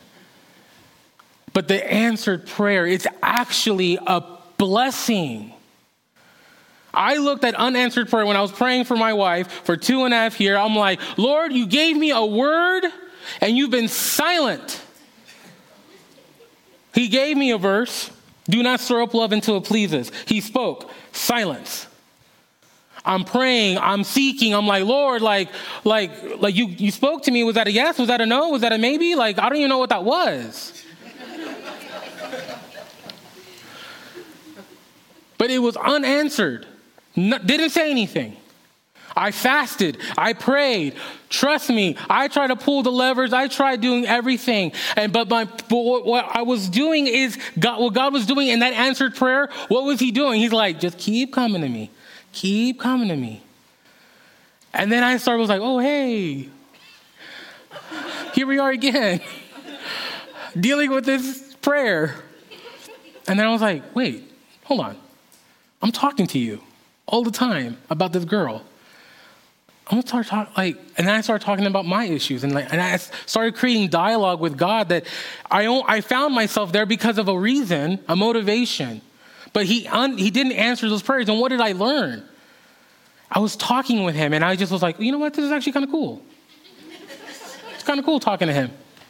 But the answered prayer, it's actually a blessing. I looked at unanswered prayer when I was praying for my wife for 2.5 years. I'm like, Lord, you gave me a word and you've been silent. He gave me a verse. Do not stir up love until it pleases. He spoke. Silence. I'm praying. I'm seeking. I'm like, Lord, like you spoke to me. Was that a yes? Was that a no? Was that a maybe? Like, I don't even know what that was. But it was unanswered. Didn't say anything. I fasted. I prayed. Trust me, I tried to pull the levers. I tried doing everything. But what I was doing is, what God was doing in that answered prayer, what was he doing? He's like, just keep coming to me. Keep coming to me. And then I was like, oh, hey, here we are again, dealing with this prayer. And then I was like, wait, hold on. I'm talking to you all the time about this girl. I'm gonna start talking, and then I started talking about my issues, and I started creating dialogue with God that I found myself there because of a reason, a motivation. But he didn't answer those prayers. And what did I learn? I was talking with him, and I just was like, you know what? This is actually kind of cool. It's kind of cool talking to him.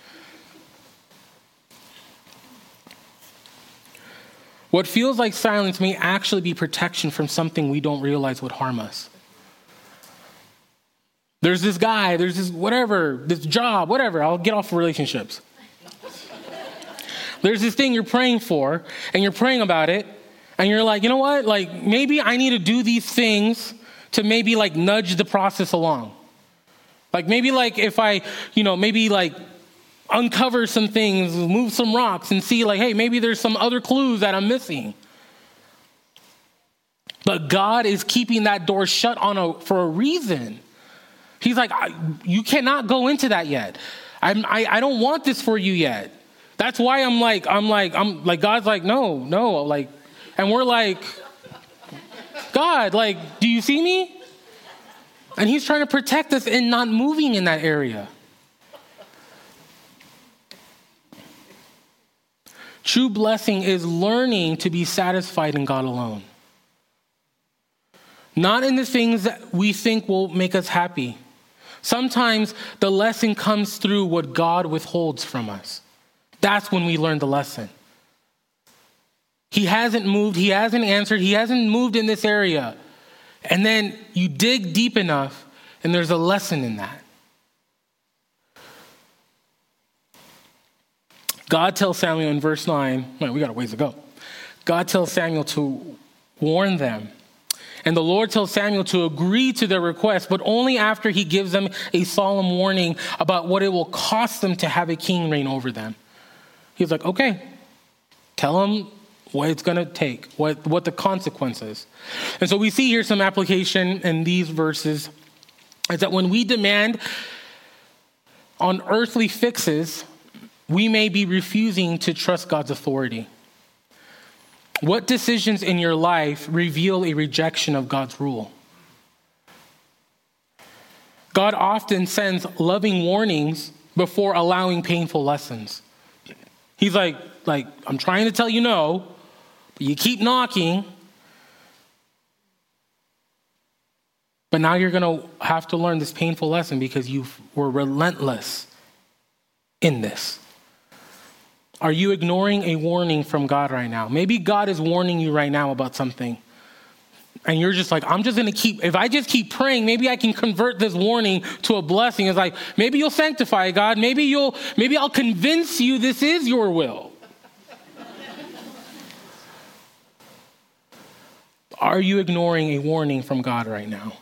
What feels like silence may actually be protection from something we don't realize would harm us. There's this guy, there's this whatever, this job, whatever. I'll get off of relationships. There's this thing you're praying for, and you're praying about it, and you're like, you know what? Like, maybe I need to do these things to maybe like nudge the process along. Like maybe like if I, maybe like uncover some things, move some rocks and see like, hey, maybe there's some other clues that I'm missing. But God is keeping that door shut for a reason. He's like, you cannot go into that yet. I don't want this for you yet. That's why I'm like, God's like, no, like, and we're like, God, like, do you see me? And he's trying to protect us in not moving in that area. True blessing is learning to be satisfied in God alone. Not in the things that we think will make us happy. Sometimes the lesson comes through what God withholds from us. That's when we learn the lesson. He hasn't moved, he hasn't answered, he hasn't moved in this area. And then you dig deep enough, and there's a lesson in that. God tells Samuel in verse 9, we got a ways to go. God tells Samuel to warn them. And the Lord tells Samuel to agree to their request, but only after he gives them a solemn warning about what it will cost them to have a king reign over them. He's like, okay, tell them what it's going to take, what the consequences. And so we see here some application in these verses, is that when we demand on earthly fixes, we may be refusing to trust God's authority. What decisions in your life reveal a rejection of God's rule? God often sends loving warnings before allowing painful lessons. He's like, I'm trying to tell you no, but you keep knocking. But now you're going to have to learn this painful lesson because you were relentless in this. Are you ignoring a warning from God right now? Maybe God is warning you right now about something. And you're just like, I'm just going to if I just keep praying, maybe I can convert this warning to a blessing. It's like, maybe you'll sanctify God. Maybe I'll convince you this is your will. Are you ignoring a warning from God right now?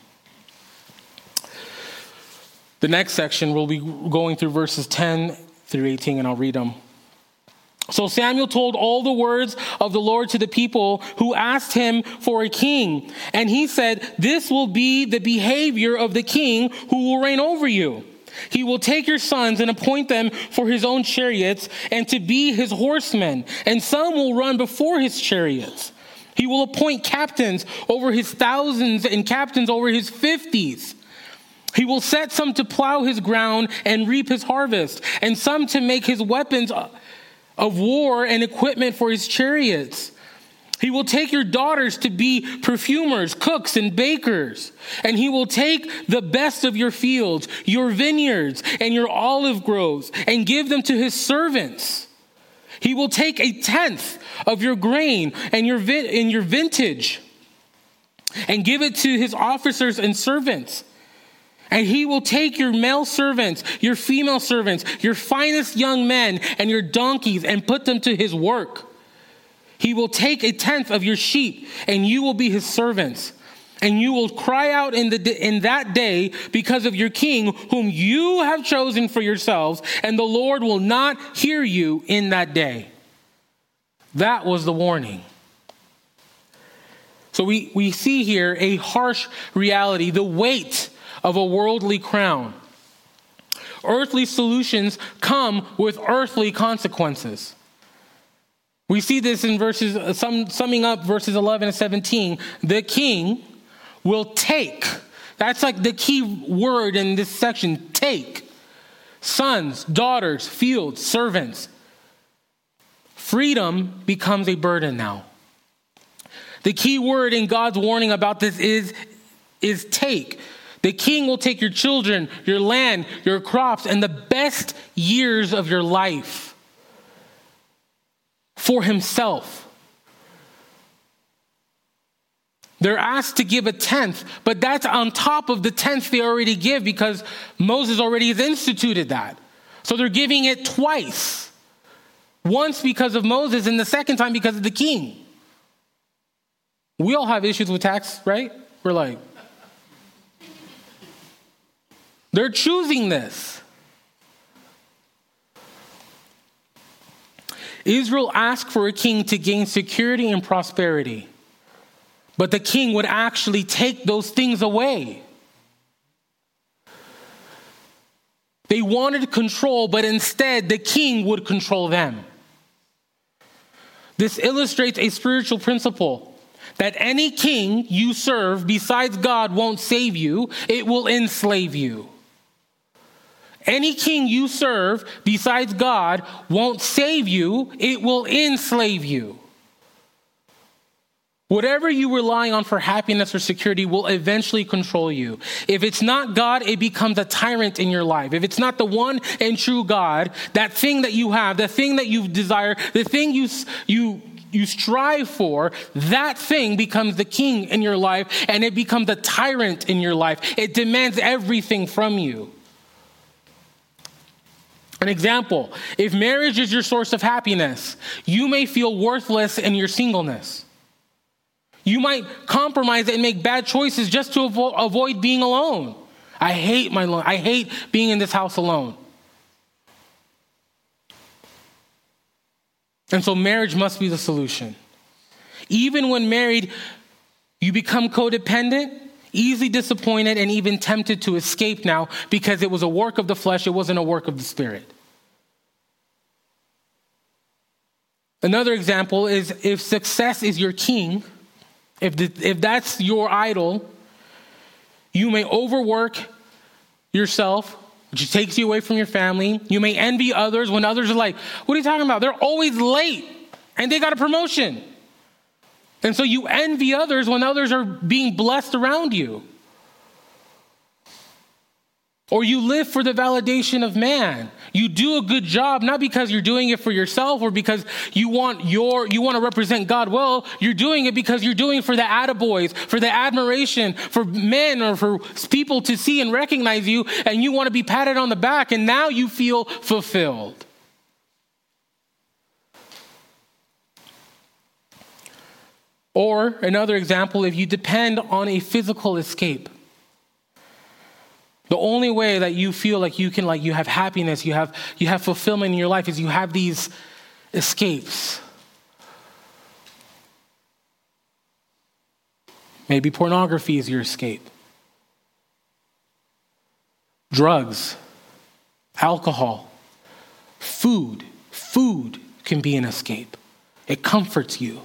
The next section, we'll be going through verses 10 through 18, and I'll read them. So Samuel told all the words of the Lord to the people who asked him for a king. And he said, "This will be the behavior of the king who will reign over you. He will take your sons and appoint them for his own chariots and to be his horsemen, and some will run before his chariots. He will appoint captains over his thousands and captains over his 50s. He will set some to plow his ground and reap his harvest, and some to make his weapons of war and equipment for his chariots. He will take your daughters to be perfumers, cooks, and bakers. And he will take the best of your fields, your vineyards, and your olive groves, and give them to his servants. He will take 1/10 of your grain and your vintage, and give it to his officers and servants. And he will take your male servants, your female servants, your finest young men, and your donkeys, and put them to his work. He will take 1/10 of your sheep, and you will be his servants. And you will cry out in that day because of your king, whom you have chosen for yourselves, and the Lord will not hear you in that day." That was the warning. So we see here a harsh reality, the weight of a worldly crown. Earthly solutions come with earthly consequences. We see this in summing up verses 11 and 17. The king will take, that's like the key word in this section, take, sons, daughters, fields, servants. Freedom becomes a burden now. The key word in God's warning about this is take. The king will take your children, your land, your crops, and the best years of your life for himself. They're asked to give 1/10, but that's on top of the 10th they already give because Moses already has instituted that. So they're giving it twice. Once because of Moses and the second time because of the king. We all have issues with tax, right? We're like, they're choosing this. Israel asked for a king to gain security and prosperity, but the king would actually take those things away. They wanted control, but instead the king would control them. This illustrates a spiritual principle that any king you serve besides God won't save you, it will enslave you. Any king you serve besides God won't save you, it will enslave you. Whatever you rely on for happiness or security will eventually control you. If it's not God, it becomes a tyrant in your life. If it's not the one and true God, that thing that you have, the thing that you desire, the thing you strive for, that thing becomes the king in your life, and it becomes a tyrant in your life. It demands everything from you. An example, if marriage is your source of happiness, you may feel worthless in your singleness. You might compromise and make bad choices just to avoid being alone. I hate being in this house alone. And so marriage must be the solution. Even when married, you become codependent, easily disappointed, and even tempted to escape now because it was a work of the flesh, it wasn't a work of the spirit. Another example is if success is your king, if that's your idol, you may overwork yourself, which takes you away from your family. You may envy others when others are like, what are you talking about? They're always late and they got a promotion. And so you envy others when others are being blessed around you. Or you live for the validation of man. You do a good job, not because you're doing it for yourself or because you want to represent God well. You're doing it because you're doing it for the attaboys, for the admiration, for men or for people to see and recognize you, and you want to be patted on the back, and now you feel fulfilled. Or another example, if you depend on a physical escape. The only way that you feel like you have happiness, you have fulfillment in your life is you have these escapes. Maybe pornography is your escape. Drugs, alcohol, food. Food can be an escape. It comforts you.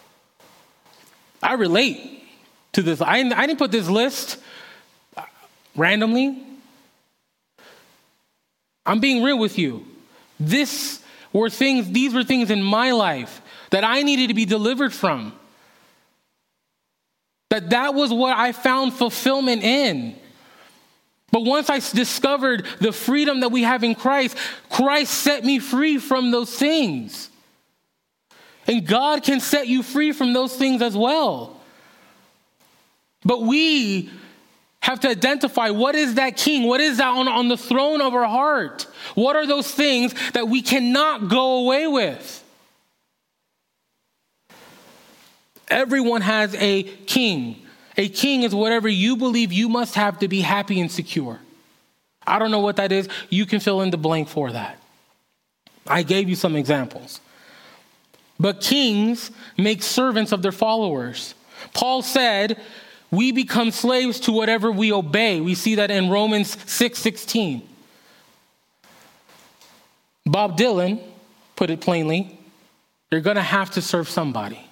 I relate to this. I didn't put this list randomly. I'm being real with you. These were things in my life that I needed to be delivered from. That was what I found fulfillment in. But once I discovered the freedom that we have in Christ, Christ set me free from those things. And God can set you free from those things as well. But we have to identify, what is that king? What is that on the throne of our heart? What are those things that we cannot go away with? Everyone has a king. A king is whatever you believe you must have to be happy and secure. I don't know what that is. You can fill in the blank for that. I gave you some examples. But kings make servants of their followers. Paul said, we become slaves to whatever we obey. We see that in Romans 6:16. Bob Dylan put it plainly, you're going to have to serve somebody.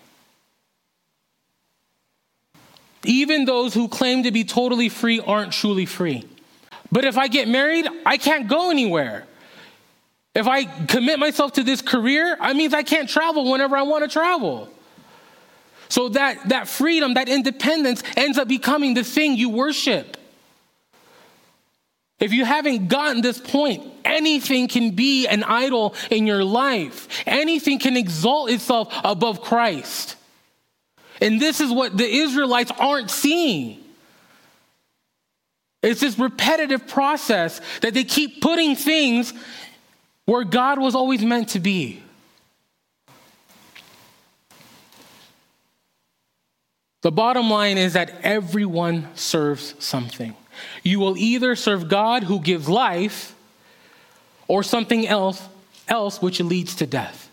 Even those who claim to be totally free aren't truly free. But if I get married, I can't go anywhere. If I commit myself to this career, it means I can't travel whenever I want to travel. So that freedom, that independence ends up becoming the thing you worship. If you haven't gotten this point, anything can be an idol in your life. Anything can exalt itself above Christ. And this is what the Israelites aren't seeing. It's this repetitive process that they keep putting things where God was always meant to be. The bottom line is that everyone serves something. You will either serve God who gives life or something else which leads to death.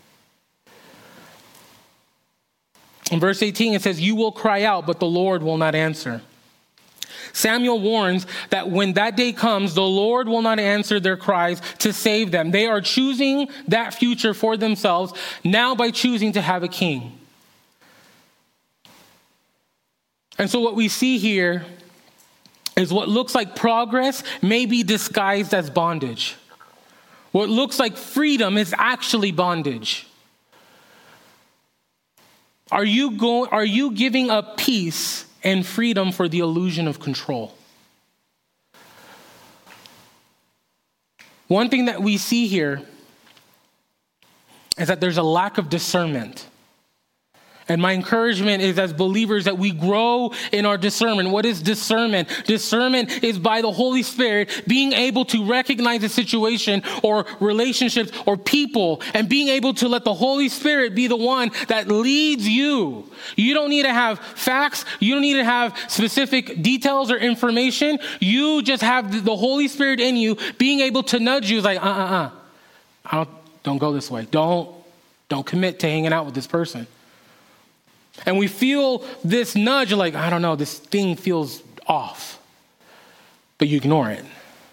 In verse 18, it says, you will cry out, but the Lord will not answer. Samuel warns that when that day comes, the Lord will not answer their cries to save them. They are choosing that future for themselves now by choosing to have a king. And so what we see here is what looks like progress may be disguised as bondage. What looks like freedom is actually bondage. Are you giving up peace and freedom for the illusion of control? One thing that we see here is that there's a lack of discernment. And my encouragement is, as believers, that we grow in our discernment. What is discernment? Discernment is by the Holy Spirit being able to recognize a situation or relationships or people and being able to let the Holy Spirit be the one that leads you. You don't need to have facts. You don't need to have specific details or information. You just have the Holy Spirit in you being able to nudge you like, don't go this way. Don't commit to hanging out with this person. And we feel this nudge like, I don't know, this thing feels off. But you ignore it.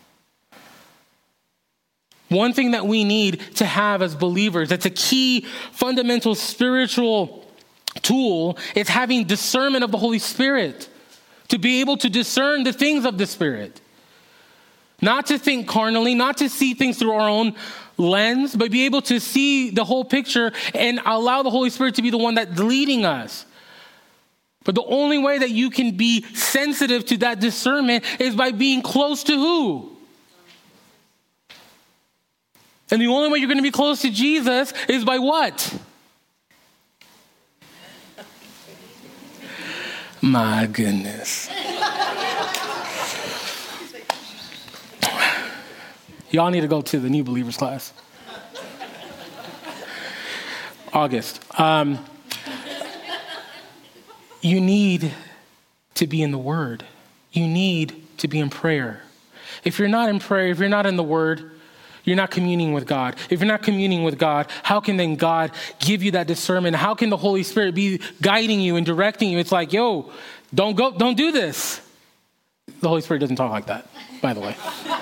One thing that we need to have as believers, that's a key fundamental spiritual tool, is having discernment of the Holy Spirit. To be able to discern the things of the Spirit. Not to think carnally, not to see things through our own lens, but be able to see the whole picture and allow the Holy Spirit to be the one that's leading us. But the only way that you can be sensitive to that discernment is by being close to who? And the only way you're going to be close to Jesus is by what? My goodness. Y'all need to go to the new believers class. August. You need to be in the Word. You need to be in prayer. If you're not in prayer, if you're not in the Word, you're not communing with God. If you're not communing with God, how can then God give you that discernment? How can the Holy Spirit be guiding you and directing you? It's like, yo, don't do this. The Holy Spirit doesn't talk like that, by the way.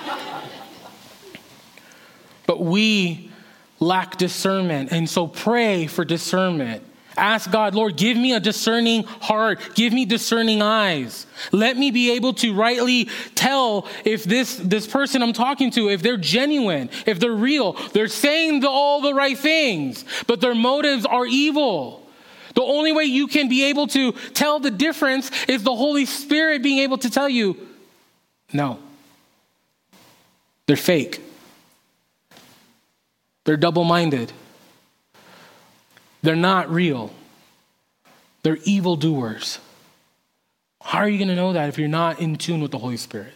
But we lack discernment, and so pray for discernment. Ask God, Lord, give me a discerning heart. Give me discerning eyes. Let me be able to rightly tell if this person I'm talking to, if they're genuine, if they're real. They're saying all the right things, but their motives are evil. The only way you can be able to tell the difference is the Holy Spirit being able to tell you, no, they're fake. They're double-minded. They're not real. They're evildoers. How are you going to know that if you're not in tune with the Holy Spirit?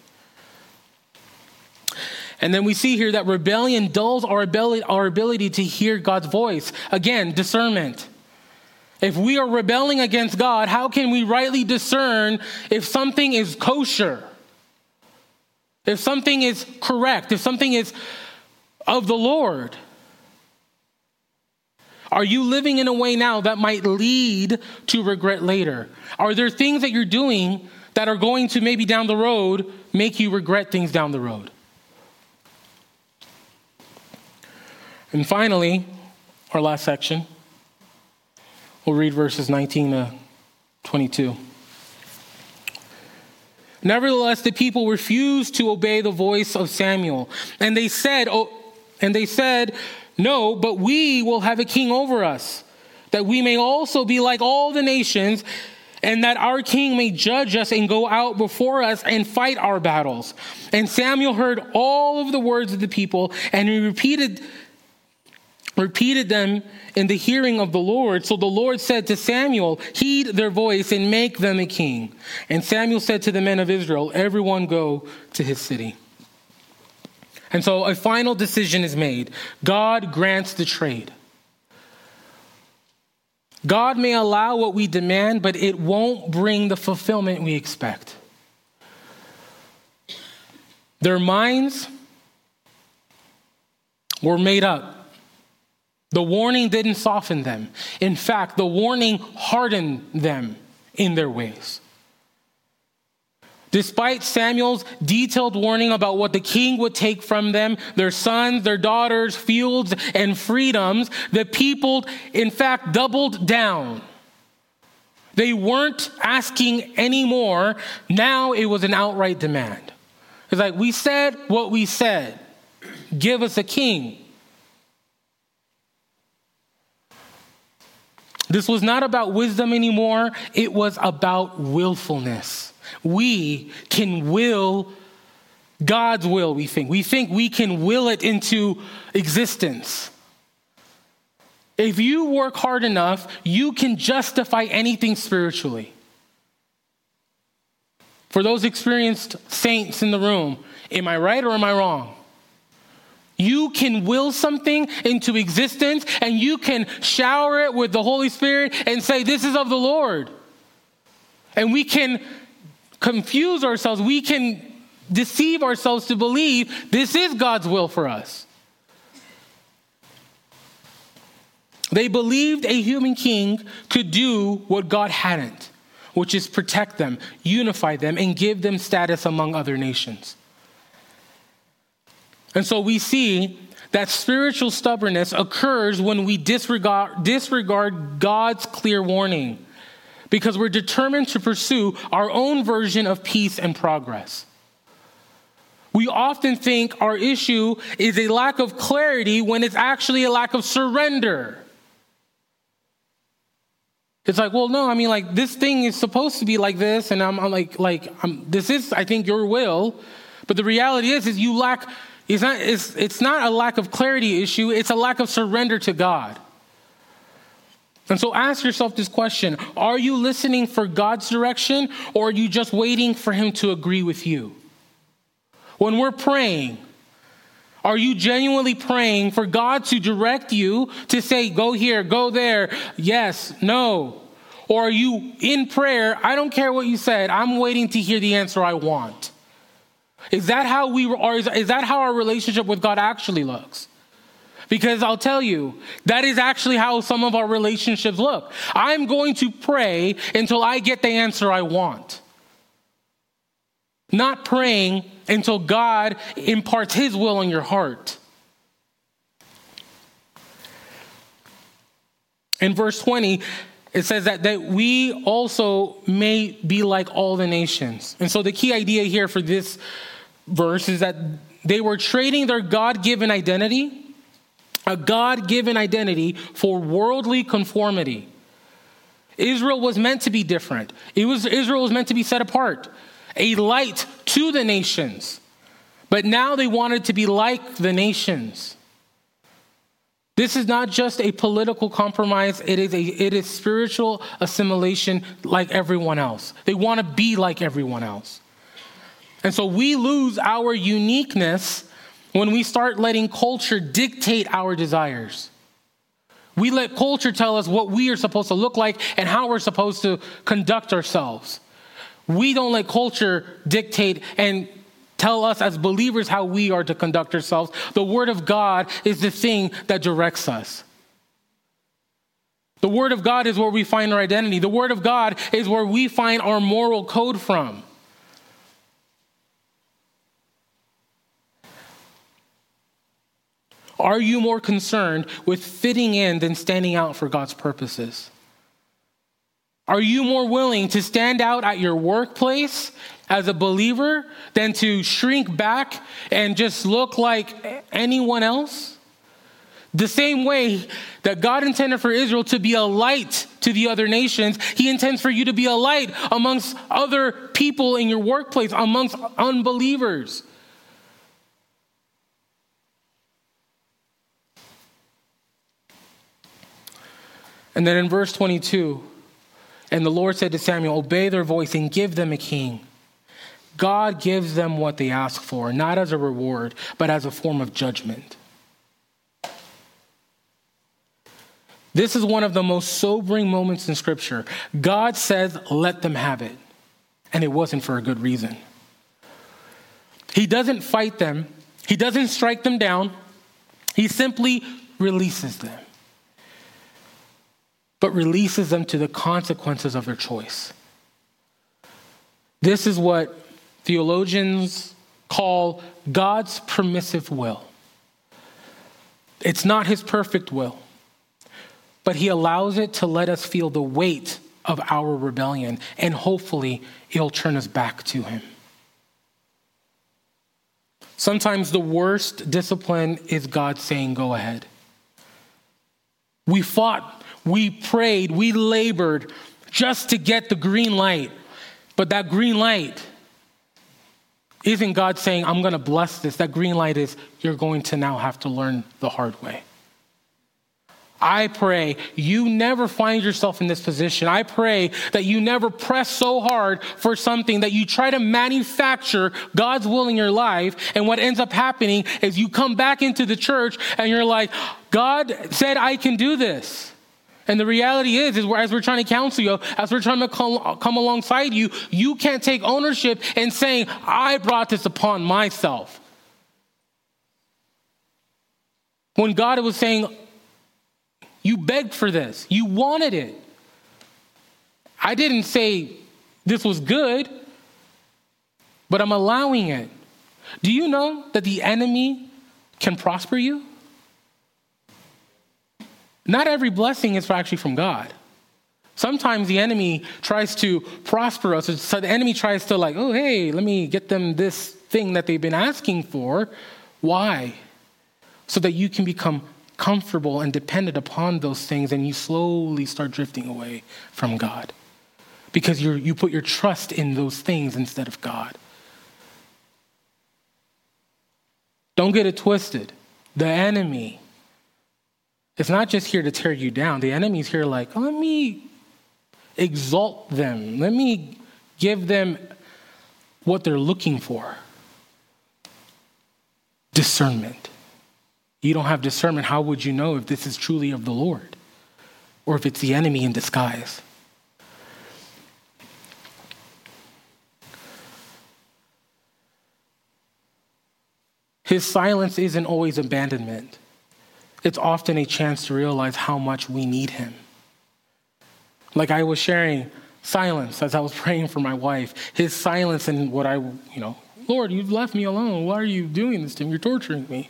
And then we see here that rebellion dulls our ability to hear God's voice. Again, discernment. If we are rebelling against God, how can we rightly discern if something is kosher? If something is correct? If something is of the Lord? Are you living in a way now that might lead to regret later? Are there things that you're doing that are going to maybe down the road make you regret things down the road? And finally, our last section, we'll read verses 19 to 22. Nevertheless, the people refused to obey the voice of Samuel, and they said, no, but we will have a king over us, that we may also be like all the nations, and that our king may judge us and go out before us and fight our battles. And Samuel heard all of the words of the people, and he repeated them in the hearing of the Lord. So the Lord said to Samuel, heed their voice and make them a king. And Samuel said to the men of Israel, everyone go to his city. And so a final decision is made. God grants the trade. God may allow what we demand, but it won't bring the fulfillment we expect. Their minds were made up. The warning didn't soften them. In fact, the warning hardened them in their ways. Despite Samuel's detailed warning about what the king would take from them, their sons, their daughters, fields, and freedoms, the people, in fact, doubled down. They weren't asking anymore. Now it was an outright demand. It's like, we said what we said. Give us a king. This was not about wisdom anymore. It was about willfulness. We can will God's will, we think. We think we can will it into existence. If you work hard enough, you can justify anything spiritually. For those experienced saints in the room, am I right or am I wrong? You can will something into existence, and you can shower it with the Holy Spirit and say, this is of the Lord. And we can confuse ourselves. We can deceive ourselves to believe this is God's will for us. They believed a human king could do what God hadn't, which is protect them, unify them, and give them status among other nations. And so we see that spiritual stubbornness occurs when we disregard God's clear warning, because we're determined to pursue our own version of peace and progress. We often think our issue is a lack of clarity when it's actually a lack of surrender. It's like, well, no, I mean, like, this thing is supposed to be like this, and I'm this is, I think, your will. But the reality is you lack. It's not a lack of clarity issue. It's a lack of surrender to God. And so ask yourself this question. Are you listening for God's direction, or are you just waiting for him to agree with you? When we're praying, are you genuinely praying for God to direct you to say, go here, go there, yes, no? Or are you in prayer, I don't care what you said, I'm waiting to hear the answer I want? Is that how we are? Is that how our relationship with God actually looks? Because I'll tell you, that is actually how some of our relationships look. I'm going to pray until I get the answer I want. Not praying until God imparts his will on your heart. In verse 20, it says that we also may be like all the nations. And so the key idea here for this verse is that they were trading their God-given identity, a God-given identity, for worldly conformity. Israel was meant to be different. Israel was meant to be set apart, a light to the nations. But now they wanted to be like the nations. This is not just a political compromise. It is spiritual assimilation like everyone else. They want to be like everyone else. And so we lose our uniqueness when we start letting culture dictate our desires. We let culture tell us what we are supposed to look like and how we're supposed to conduct ourselves. We don't let culture dictate and tell us as believers how we are to conduct ourselves. The Word of God is the thing that directs us. The Word of God is where we find our identity. The Word of God is where we find our moral code from. Are you more concerned with fitting in than standing out for God's purposes? Are you more willing to stand out at your workplace as a believer than to shrink back and just look like anyone else? The same way that God intended for Israel to be a light to the other nations, he intends for you to be a light amongst other people in your workplace, amongst unbelievers. And then in verse 22, and the Lord said to Samuel, obey their voice and give them a king. God gives them what they ask for, not as a reward, but as a form of judgment. This is one of the most sobering moments in Scripture. God says, let them have it. And it wasn't for a good reason. He doesn't fight them. He doesn't strike them down. He simply releases them. But releases them to the consequences of their choice. This is what theologians call God's permissive will. It's not his perfect will, but he allows it to let us feel the weight of our rebellion, and hopefully it'll turn us back to him. Sometimes the worst discipline is God saying, go ahead. We fought, we prayed, we labored just to get the green light. But that green light isn't God saying, I'm going to bless this. That green light is, you're going to now have to learn the hard way. I pray you never find yourself in this position. I pray that you never press so hard for something that you try to manufacture God's will in your life. And what ends up happening is you come back into the church and you're like, God said I can do this. And the reality is as we're trying to counsel you, as we're trying to come alongside you, you can't take ownership in saying, I brought this upon myself. When God was saying, you begged for this. You wanted it. I didn't say this was good, but I'm allowing it. Do you know that the enemy can prosper you? Not every blessing is actually from God. Sometimes the enemy tries to prosper us. So the enemy tries to like, oh, hey, let me get them this thing that they've been asking for. Why? So that you can become comfortable and dependent upon those things, and you slowly start drifting away from God because you put your trust in those things instead of God. Don't get it twisted. The enemy is not just here to tear you down. The enemy is here like, let me exalt them. Let me give them what they're looking for. Discernment. You don't have discernment, how would you know if this is truly of the Lord or if it's the enemy in disguise? His silence isn't always abandonment. It's often a chance to realize how much we need him. Like I was sharing silence as I was praying for my wife. His silence and what Lord, you've left me alone. Why are you doing this to me? You're torturing me.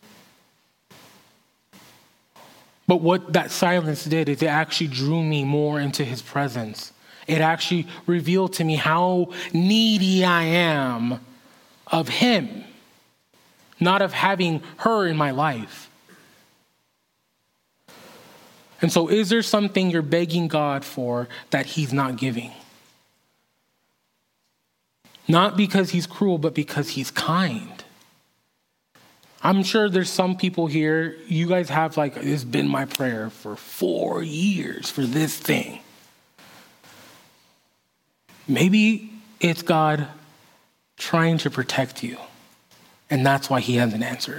But what that silence did is it actually drew me more into his presence. It actually revealed to me how needy I am of him, not of having her in my life. And so is there something you're begging God for that he's not giving? Not because he's cruel, but because he's kind. I'm sure there's some people here, you guys have it's been my prayer for 4 years for this thing. Maybe it's God trying to protect you, and that's why he hasn't answered.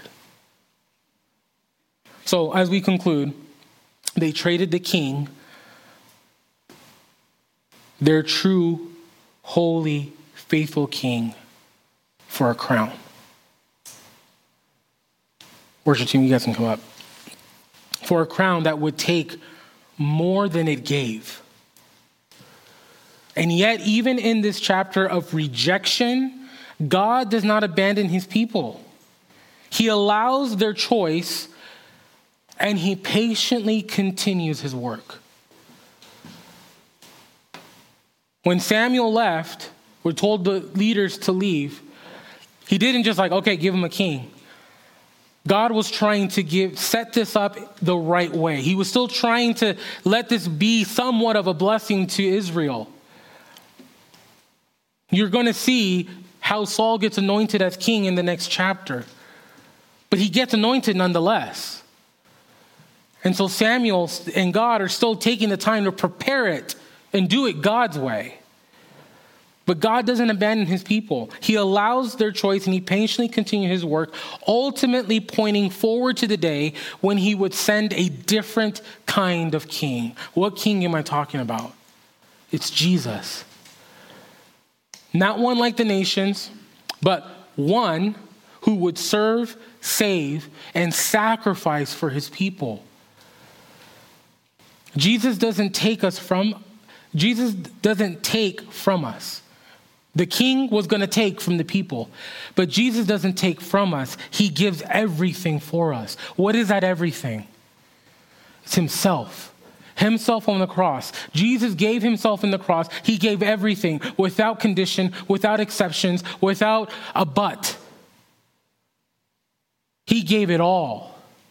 So as we conclude, they traded the king, their true, holy, faithful king, for a crown. Worship team, you guys can come up. For a crown that would take more than it gave. And yet, even in this chapter of rejection, God does not abandon his people. He allows their choice, and he patiently continues his work. When Samuel left, we're told the leaders to leave. He didn't just give him a king. God was trying to set this up the right way. He was still trying to let this be somewhat of a blessing to Israel. You're going to see how Saul gets anointed as king in the next chapter. But he gets anointed nonetheless. And so Samuel and God are still taking the time to prepare it and do it God's way. But God doesn't abandon his people. He allows their choice and he patiently continues his work, ultimately pointing forward to the day when he would send a different kind of king. What king am I talking about? It's Jesus. Not one like the nations, but one who would serve, save, and sacrifice for his people. Jesus doesn't take from us. The king was going to take from the people, but Jesus doesn't take from us. He gives everything for us. What is that everything? It's himself. Himself on the cross. Jesus gave himself in the cross. He gave everything without condition, without exceptions, without a but. He gave it all.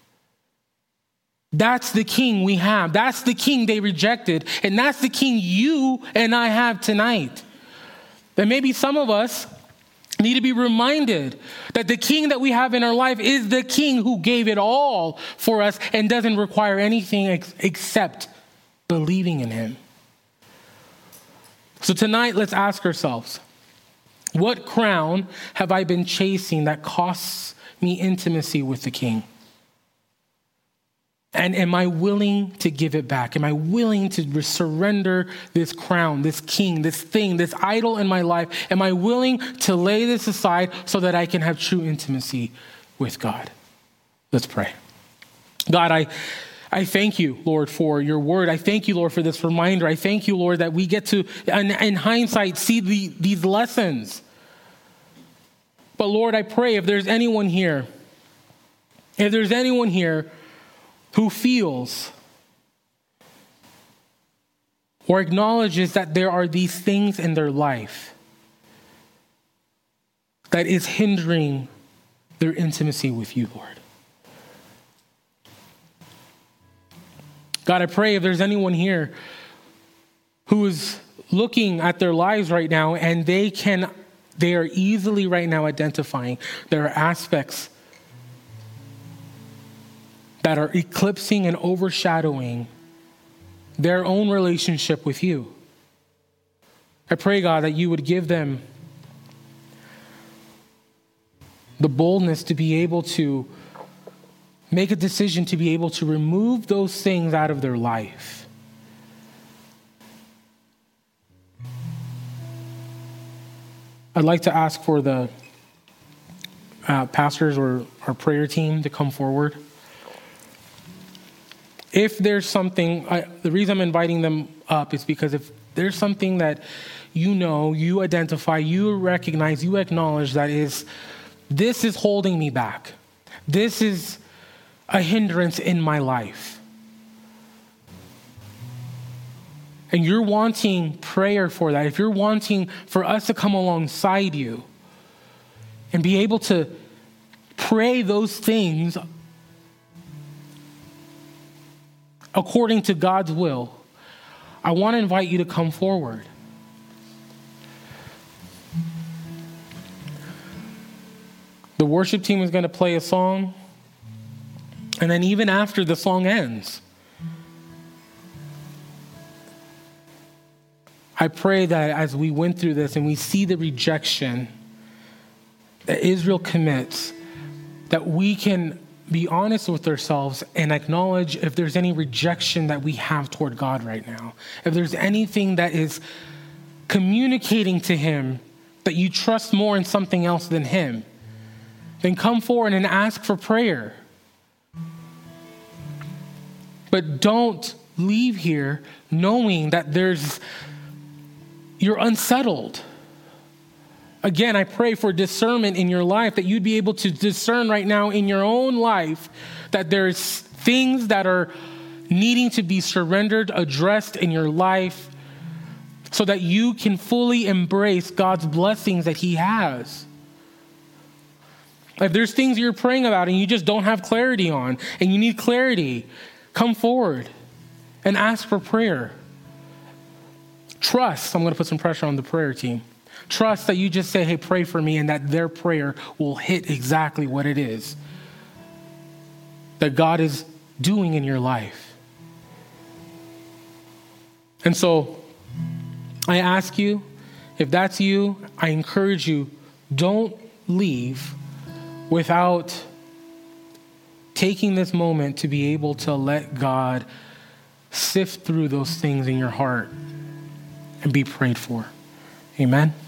That's the king we have. That's the king they rejected. And that's the king you and I have tonight. That maybe some of us need to be reminded that the king that we have in our life is the king who gave it all for us and doesn't require anything except believing in him. So tonight, let's ask ourselves, what crown have I been chasing that costs me intimacy with the king? And am I willing to give it back? Am I willing to surrender this crown, this king, this thing, this idol in my life? Am I willing to lay this aside so that I can have true intimacy with God? Let's pray. God, I thank you, Lord, for your word. I thank you, Lord, for this reminder. I thank you, Lord, that we get to, in hindsight, see these lessons. But Lord, I pray if there's anyone here who feels or acknowledges that there are these things in their life that is hindering their intimacy with you, Lord. God, I pray if there's anyone here who is looking at their lives right now and they are easily right now identifying there are aspects that are eclipsing and overshadowing their own relationship with you. I pray, God, that you would give them the boldness to be able to make a decision to be able to remove those things out of their life. I'd like to ask for the pastors or our prayer team to come forward. If there's something, the reason I'm inviting them up is because if there's something that you identify, you recognize, you acknowledge this is holding me back. This is a hindrance in my life. And you're wanting prayer for that. If you're wanting for us to come alongside you and be able to pray those things according to God's will, I want to invite you to come forward. The worship team is going to play a song, and then even after the song ends, I pray that as we went through this and we see the rejection that Israel commits, that we can be honest with ourselves and acknowledge if there's any rejection that we have toward God right now. If there's anything that is communicating to him that you trust more in something else than him, then come forward and ask for prayer. But don't leave here knowing that you're unsettled. Again, I pray for discernment in your life, that you'd be able to discern right now in your own life that there's things that are needing to be surrendered, addressed in your life, so that you can fully embrace God's blessings that he has. If there's things you're praying about and you just don't have clarity on, and you need clarity, come forward and ask for prayer. Trust, I'm going to put some pressure on the prayer team. Trust that you just say, hey, pray for me, and that their prayer will hit exactly what it is that God is doing in your life. And so I ask you, if that's you, I encourage you, don't leave without taking this moment to be able to let God sift through those things in your heart and be prayed for. Amen.